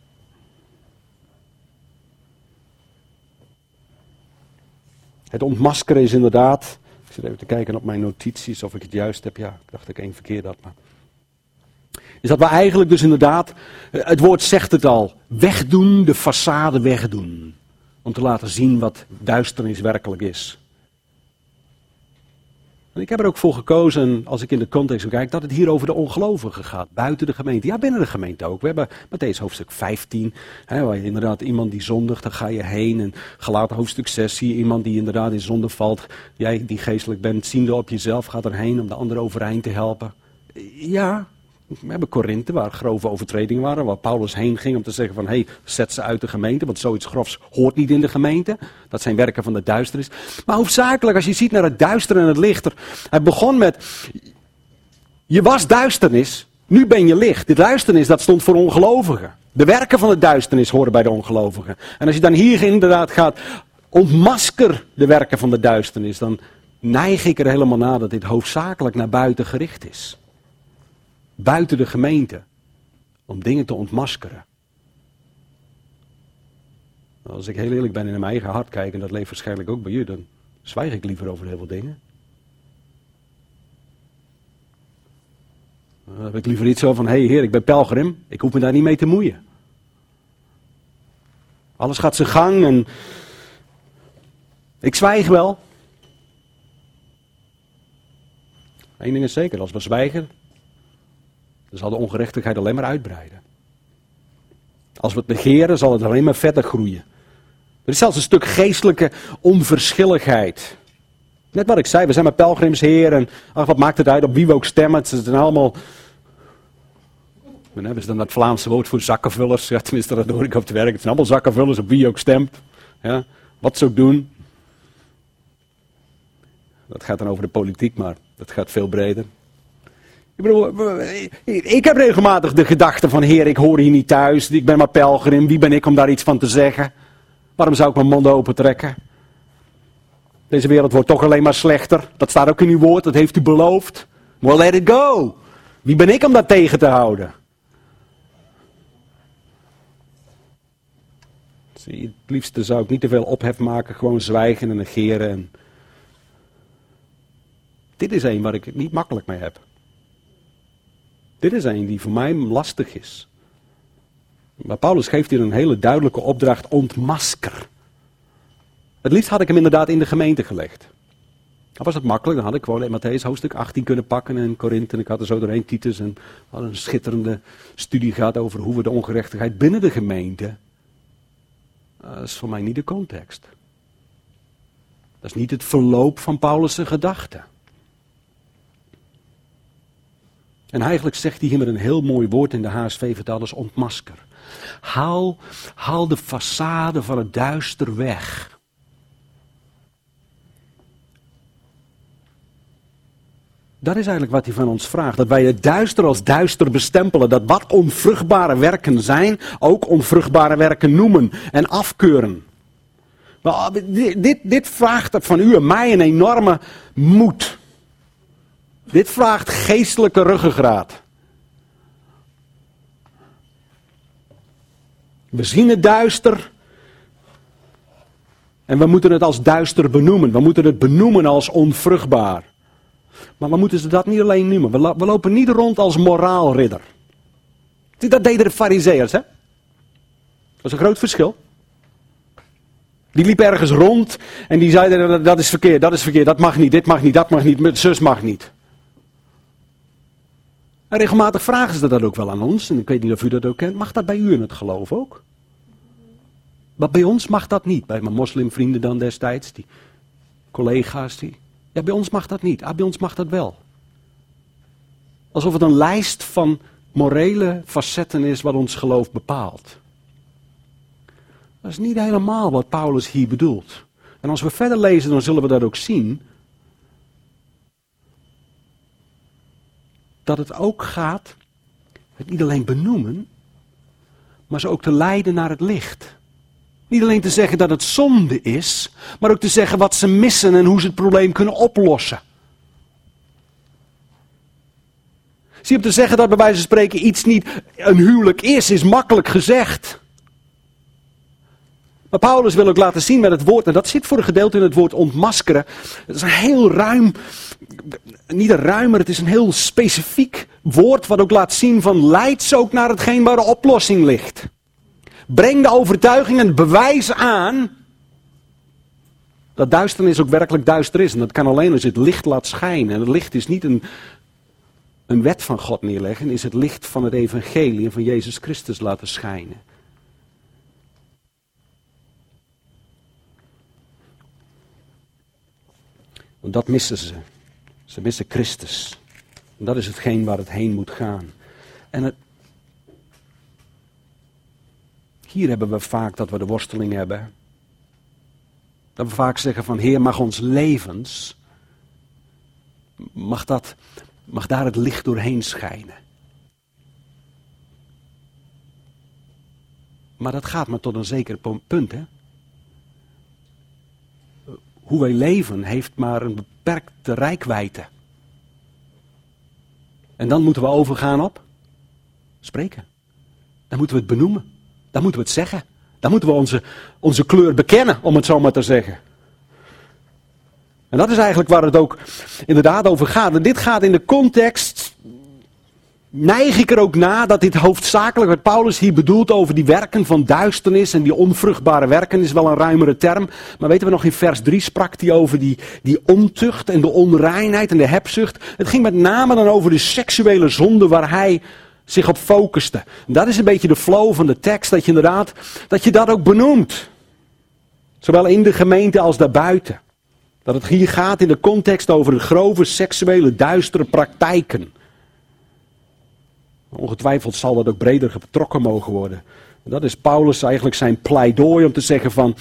Het ontmaskeren is inderdaad, ik zit even te kijken op mijn notities of ik het juist heb. Ja, ik dacht dat ik één verkeerd had, maar... Is dat we eigenlijk dus inderdaad, het woord zegt het al, wegdoen, de façade wegdoen. Om te laten zien wat duisternis werkelijk is. En ik heb er ook voor gekozen, als ik in de context kijk, dat het hier over de ongelovigen gaat. Buiten de gemeente. Ja, binnen de gemeente ook. We hebben Mattheüs hoofdstuk 15. Waar je inderdaad iemand die zondigt, dan ga je heen. En Galaten hoofdstuk 6 zie je iemand die inderdaad in zonde valt. Jij die geestelijk bent, ziende op jezelf, gaat erheen om de ander overeind te helpen. Ja, we hebben Korinthe waar grove overtredingen waren. Waar Paulus heen ging om te zeggen van, zet ze uit de gemeente. Want zoiets grofs hoort niet in de gemeente. Dat zijn werken van de duisternis. Maar hoofdzakelijk, als je ziet naar het duister en het licht. Hij begon met, je was duisternis, nu ben je licht. De duisternis, dat stond voor ongelovigen. De werken van de duisternis horen bij de ongelovigen. En als je dan hier inderdaad gaat, ontmasker de werken van de duisternis. Dan neig ik er helemaal naar dat dit hoofdzakelijk naar buiten gericht is. Buiten de gemeente. Om dingen te ontmaskeren. Als ik heel eerlijk ben en in mijn eigen hart kijk, en dat leeft waarschijnlijk ook bij je, dan zwijg ik liever over heel veel dingen. Dan heb ik liever niet zo van, Heer, ik ben pelgrim, ik hoef me daar niet mee te moeien. Alles gaat zijn gang en ik zwijg wel. Eén ding is zeker, als we zwijgen, dan zal de ongerechtigheid alleen maar uitbreiden. Als we het negeren, zal het alleen maar verder groeien. Er is zelfs een stuk geestelijke onverschilligheid. Net wat ik zei, we zijn maar pelgrims, Heer, en wat maakt het uit op wie we ook stemmen. Het zijn allemaal, dan hebben ze dan dat Vlaamse woord voor zakkenvullers. Ja, tenminste, dat hoor ik op het werk. Het zijn allemaal zakkenvullers op wie je ook stemt. Ja, wat ze ook doen. Dat gaat dan over de politiek, maar dat gaat veel breder. Ik bedoel, ik heb regelmatig de gedachte van, Heer, ik hoor hier niet thuis. Ik ben maar pelgrim. Wie ben ik om daar iets van te zeggen? Waarom zou ik mijn mond open trekken? Deze wereld wordt toch alleen maar slechter. Dat staat ook in uw woord, dat heeft u beloofd. Well, let it go. Wie ben ik om dat tegen te houden? Zie, het liefste zou ik niet te veel ophef maken, gewoon zwijgen en negeren. En dit is een waar ik het niet makkelijk mee heb. Dit is een die voor mij lastig is. Maar Paulus geeft hier een hele duidelijke opdracht, ontmasker. Het liefst had ik hem inderdaad in de gemeente gelegd. Dan was het makkelijk, dan had ik gewoon in Mattheüs hoofdstuk 18 kunnen pakken en Korinthe. En ik had er zo doorheen Titus en we hadden een schitterende studie gehad over hoe we de ongerechtigheid binnen de gemeente. Dat is voor mij niet de context. Dat is niet het verloop van Paulus' gedachten. En eigenlijk zegt hij hier met een heel mooi woord in de HSV-vertaal, dat is ontmasker. Haal de façade van het duister weg. Dat is eigenlijk wat hij van ons vraagt. Dat wij het duister als duister bestempelen. Dat wat onvruchtbare werken zijn, ook onvruchtbare werken noemen en afkeuren. Maar dit vraagt van u en mij een enorme moed. Dit vraagt geestelijke ruggengraat. We zien het duister. En we moeten het als duister benoemen. We moeten het benoemen als onvruchtbaar. Maar we moeten ze dat niet alleen noemen. We lopen niet rond als moraalridder. Dat deden de farizeeërs, hè? Dat is een groot verschil. Die liepen ergens rond en die zeiden dat is verkeerd, dat mag niet, dit mag niet, dat mag niet, zus mag niet. En regelmatig vragen ze dat ook wel aan ons. En ik weet niet of u dat ook kent. Mag dat bij u in het geloof ook? Maar bij ons mag dat niet. Bij mijn moslimvrienden dan destijds. Die collega's. Ja, bij ons mag dat niet. Bij ons mag dat wel. Alsof het een lijst van morele facetten is wat ons geloof bepaalt. Dat is niet helemaal wat Paulus hier bedoelt. En als we verder lezen, dan zullen we dat ook zien. Dat het ook gaat, het niet alleen benoemen, maar ze ook te leiden naar het licht. Niet alleen te zeggen dat het zonde is, maar ook te zeggen wat ze missen en hoe ze het probleem kunnen oplossen. Zie, om te zeggen dat bij wijze van spreken iets niet een huwelijk is makkelijk gezegd. Maar Paulus wil ook laten zien met het woord, en dat zit voor een gedeelte in het woord ontmaskeren. Het is een heel ruim, niet een ruim, maar het is een heel specifiek woord wat ook laat zien van leidt ze ook naar hetgeen waar de oplossing ligt. Breng de overtuiging en het bewijs aan Dat duisternis ook werkelijk duister is. En dat kan alleen als je het licht laat schijnen. En het licht is niet een wet van God neerleggen. Is het licht van het evangelie en van Jezus Christus laten schijnen. Want dat missen ze. Ze missen Christus. En dat is hetgeen waar het heen moet gaan. En hier hebben we vaak dat we de worsteling hebben. Dat we vaak zeggen van Heer, mag ons levens, mag daar het licht doorheen schijnen. Maar dat gaat maar tot een zeker punt, hè. Hoe wij leven heeft maar een beperkte reikwijdte. En dan moeten we overgaan op spreken. Dan moeten we het benoemen. Dan moeten we het zeggen. Dan moeten we onze kleur bekennen, om het zo maar te zeggen. En dat is eigenlijk waar het ook inderdaad over gaat. En dit gaat in de context, neig ik er ook na, dat dit hoofdzakelijk wat Paulus hier bedoelt over die werken van duisternis en die onvruchtbare werken is wel een ruimere term. Maar weten we nog in vers 3 sprak hij over die ontucht en de onreinheid en de hebzucht. Het ging met name dan over de seksuele zonde waar hij zich op focuste. En dat is een beetje de flow van de tekst, dat je dat ook benoemt. Zowel in de gemeente als daarbuiten. Dat het hier gaat in de context over de grove seksuele duistere praktijken. Ongetwijfeld zal dat ook breder betrokken mogen worden. En dat is Paulus eigenlijk zijn pleidooi om te zeggen van,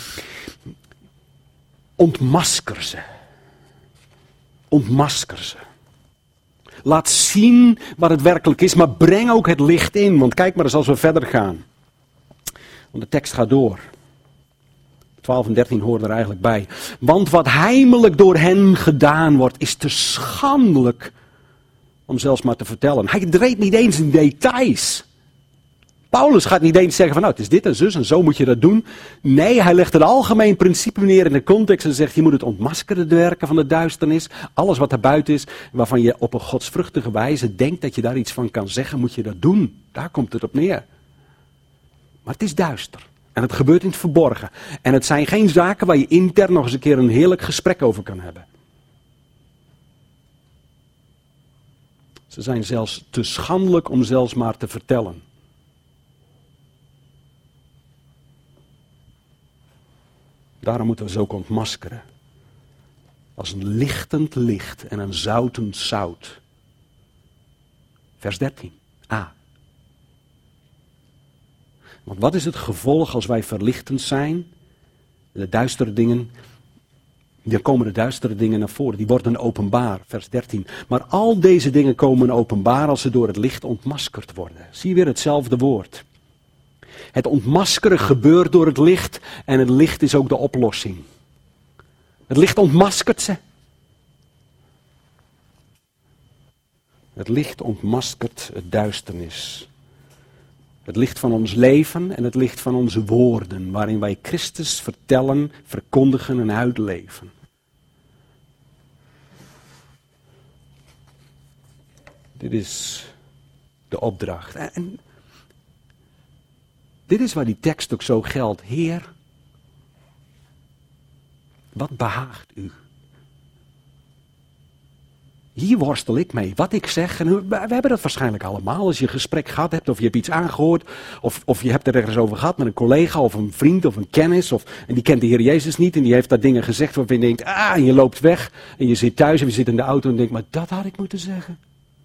ontmasker ze. Ontmasker ze. Laat zien wat het werkelijk is, maar breng ook het licht in. Want kijk maar eens als we verder gaan. Want de tekst gaat door. 12 en 13 horen er eigenlijk bij. Want wat heimelijk door hen gedaan wordt, is te schandelijk om zelfs maar te vertellen. Hij treedt niet eens in details. Paulus gaat niet eens zeggen van nou het is dit en zus en zo moet je dat doen. Nee, hij legt een algemeen principe neer in de context en zegt je moet het ontmaskeren, de werken van de duisternis. Alles wat er buiten is, waarvan je op een godsvruchtige wijze denkt dat je daar iets van kan zeggen, moet je dat doen. Daar komt het op neer. Maar het is duister. En het gebeurt in het verborgen. En het zijn geen zaken waar je intern nog eens een keer een heerlijk gesprek over kan hebben. Ze zijn zelfs te schandelijk om zelfs maar te vertellen. Daarom moeten we ze ook ontmaskeren. Als een lichtend licht en een zoutend zout. Vers 13. A. Want wat is het gevolg als wij verlichtend zijn? De duistere dingen, daar komen de duistere dingen naar voren. Die worden openbaar. Vers 13. Maar al deze dingen komen openbaar als ze door het licht ontmaskerd worden. Zie je weer hetzelfde woord. Het ontmaskeren gebeurt door het licht en het licht is ook de oplossing. Het licht ontmaskert ze. Het licht ontmaskert het duisternis. Het licht van ons leven en het licht van onze woorden, waarin wij Christus vertellen, verkondigen en uitleven. Dit is de opdracht. En dit is waar die tekst ook zo geldt. Heer, wat behaagt u? Hier worstel ik mee. Wat ik zeg, en we hebben dat waarschijnlijk allemaal. Als je een gesprek gehad hebt, of je hebt iets aangehoord, of je hebt er ergens over gehad met een collega, of een vriend, of een kennis, en die kent de Heer Jezus niet, en die heeft daar dingen gezegd waarvan je denkt, en je loopt weg, en je zit thuis, of je zit in de auto en denkt, maar dat had ik moeten zeggen.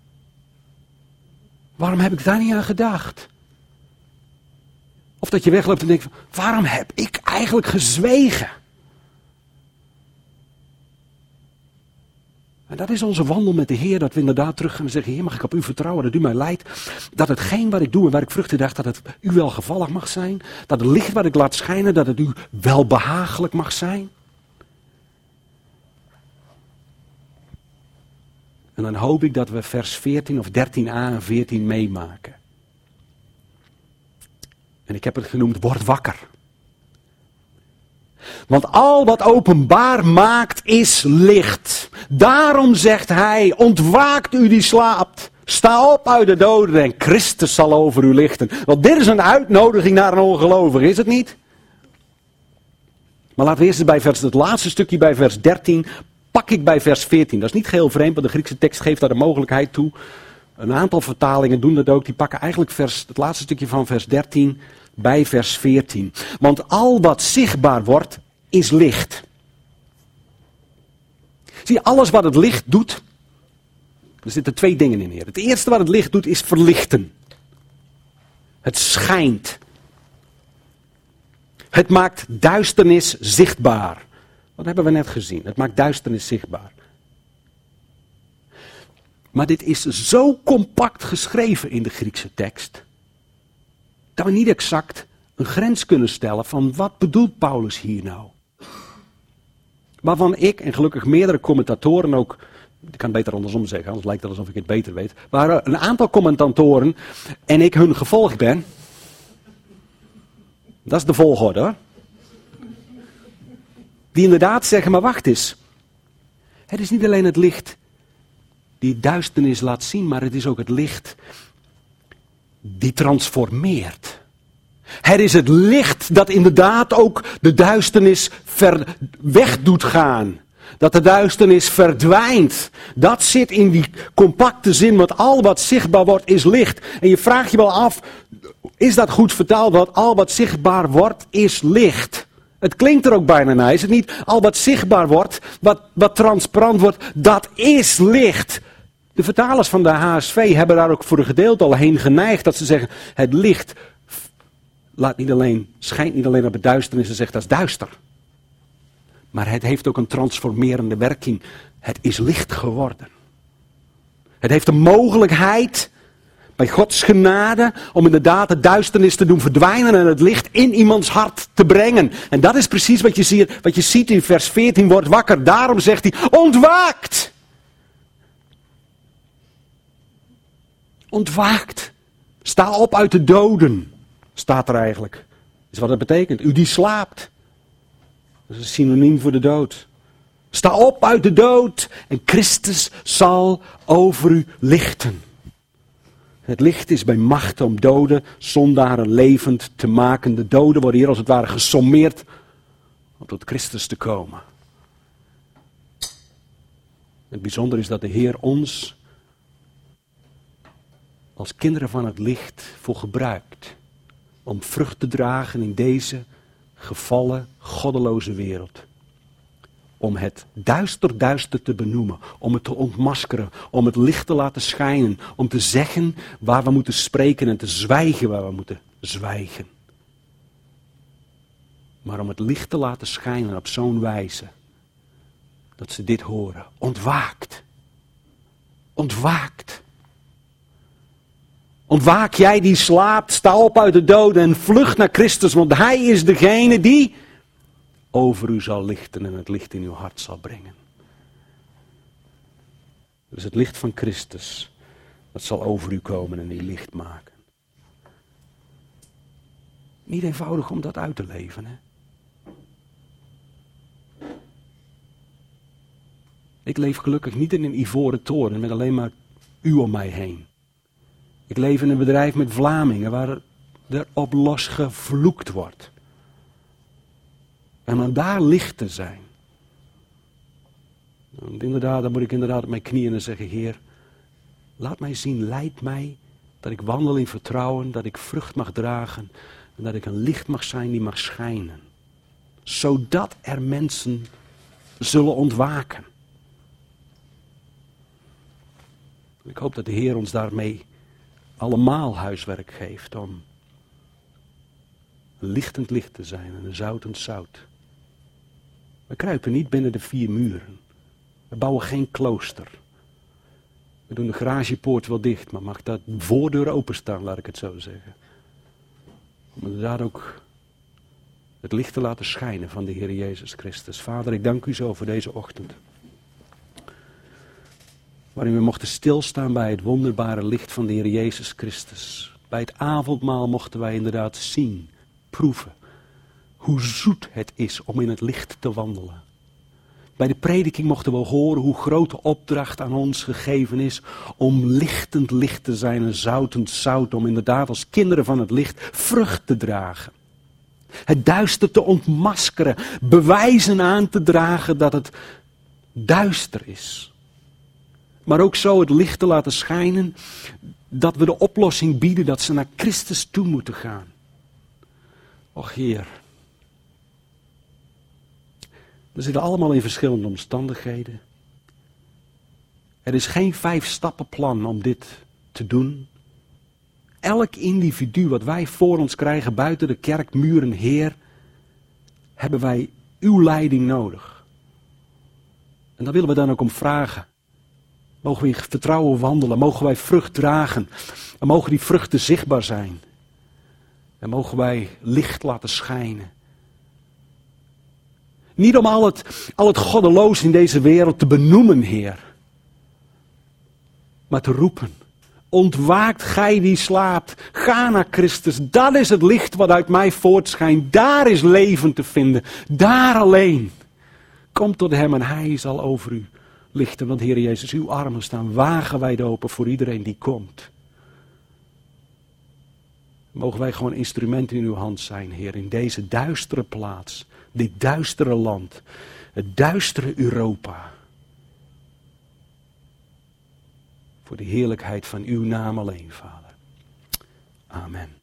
Waarom heb ik daar niet aan gedacht? Of dat je wegloopt en denkt, waarom heb ik eigenlijk gezwegen? En dat is onze wandel met de Heer, dat we inderdaad terug gaan en zeggen, Heer, mag ik op u vertrouwen, dat u mij leidt, dat hetgeen wat ik doe en waar ik vruchten draag, dat het u welgevallig mag zijn, dat het licht wat ik laat schijnen, dat het u welbehagelijk mag zijn. En dan hoop ik dat we vers 14 of 13a en 14 meemaken. En ik heb het genoemd, word wakker. Want al wat openbaar maakt is licht. Daarom zegt hij, ontwaakt u die slaapt. Sta op uit de doden en Christus zal over u lichten. Want dit is een uitnodiging naar een ongelovige, is het niet? Maar laten we eerst bij het laatste stukje bij vers 13, pak ik bij vers 14. Dat is niet geheel vreemd, want de Griekse tekst geeft daar de mogelijkheid toe. Een aantal vertalingen doen dat ook, die pakken eigenlijk het laatste stukje van vers 13 bij vers 14. Want al wat zichtbaar wordt, is licht. Zie je, alles wat het licht doet, er zitten twee dingen in hier. Het eerste wat het licht doet, is verlichten. Het schijnt. Het maakt duisternis zichtbaar. Dat hebben we net gezien. Het maakt duisternis zichtbaar. Maar dit is zo compact geschreven in de Griekse tekst, dat we niet exact een grens kunnen stellen van wat bedoelt Paulus hier nou. Waarvan ik, en gelukkig meerdere commentatoren ook, ik kan het beter andersom zeggen, anders lijkt het alsof ik het beter weet. Maar een aantal commentatoren en ik hun gevolg ben. Dat is de volgorde hoor. Die inderdaad zeggen, maar wacht eens. Het is niet alleen het licht die duisternis laat zien, maar het is ook het licht die transformeert. Het is het licht dat inderdaad ook de duisternis weg doet gaan. Dat de duisternis verdwijnt. Dat zit in die compacte zin, want al wat zichtbaar wordt is licht. En je vraagt je wel af, is dat goed vertaald? Want al wat zichtbaar wordt is licht. Het klinkt er ook bijna naar, is het niet? Al wat zichtbaar wordt, wat transparant wordt, dat is licht. De vertalers van de HSV hebben daar ook voor een gedeelte al heen geneigd dat ze zeggen, het licht schijnt niet alleen op het duisternis en zegt dat is duister. Maar het heeft ook een transformerende werking. Het is licht geworden. Het heeft de mogelijkheid, bij Gods genade, om inderdaad de duisternis te doen verdwijnen en het licht in iemands hart te brengen. En dat is precies wat je ziet in vers 14, wordt wakker. Daarom zegt hij, ontwaakt! Ontwaakt! Sta op uit de doden, staat er eigenlijk. Dat is wat het betekent. U die slaapt. Dat is een synoniem voor de dood. Sta op uit de dood en Christus zal over u lichten. Het licht is bij macht om dode zondaren levend te maken. De doden worden hier als het ware gesommeerd om tot Christus te komen. Het bijzondere is dat de Heer ons als kinderen van het licht voor gebruikt. Om vrucht te dragen in deze gevallen, goddeloze wereld. Om het duister te benoemen. Om het te ontmaskeren. Om het licht te laten schijnen. Om te zeggen waar we moeten spreken en te zwijgen waar we moeten zwijgen. Maar om het licht te laten schijnen op zo'n wijze. Dat ze dit horen. Ontwaakt. Ontwaakt. Ontwaak jij die slaapt, sta op uit de doden en vlucht naar Christus, want Hij is degene die over u zal lichten en het licht in uw hart zal brengen. Dus het licht van Christus, dat zal over u komen en die licht maken. Niet eenvoudig om dat uit te leven, hè? Ik leef gelukkig niet in een ivoren toren met alleen maar u om mij heen. Ik leef in een bedrijf met Vlamingen waar er op los gevloekt wordt. En om daar licht te zijn. Dan moet ik inderdaad op mijn knieën en zeggen, Heer, laat mij zien, leid mij, dat ik wandel in vertrouwen, dat ik vrucht mag dragen en dat ik een licht mag zijn die mag schijnen. Zodat er mensen zullen ontwaken. Ik hoop dat de Heer ons daarmee allemaal huiswerk geeft om een lichtend licht te zijn en een zoutend zout. We kruipen niet binnen de 4 muren. We bouwen geen klooster. We doen de garagepoort wel dicht, maar mag dat voordeur openstaan, laat ik het zo zeggen. Om inderdaad ook het licht te laten schijnen van de Heer Jezus Christus. Vader, ik dank u zo voor deze ochtend. Waarin we mochten stilstaan bij het wonderbare licht van de Heer Jezus Christus. Bij het avondmaal mochten wij inderdaad zien, proeven, hoe zoet het is om in het licht te wandelen. Bij de prediking mochten we horen hoe groot de opdracht aan ons gegeven is om lichtend licht te zijn en zoutend zout. Om inderdaad als kinderen van het licht vrucht te dragen. Het duister te ontmaskeren. Bewijzen aan te dragen dat het duister is. Maar ook zo het licht te laten schijnen dat we de oplossing bieden dat ze naar Christus toe moeten gaan. Och Heer. We zitten allemaal in verschillende omstandigheden. Er is geen 5-stappenplan om dit te doen. Elk individu wat wij voor ons krijgen buiten de kerkmuren, Heer, hebben wij uw leiding nodig. En daar willen we dan ook om vragen. Mogen we in vertrouwen wandelen, mogen wij vrucht dragen. En mogen die vruchten zichtbaar zijn. En mogen wij licht laten schijnen. Niet om al het goddeloos in deze wereld te benoemen, Heer. Maar te roepen. Ontwaakt gij die slaapt. Ga naar Christus. Dat is het licht wat uit mij voortschijnt. Daar is leven te vinden. Daar alleen. Kom tot hem en hij zal over u lichten. Want Heer Jezus, uw armen staan wagenwijd open voor iedereen die komt. Mogen wij gewoon instrumenten in uw hand zijn, Heer, in deze duistere plaats. Dit duistere land. Het duistere Europa. Voor de heerlijkheid van uw naam alleen, Vader. Amen.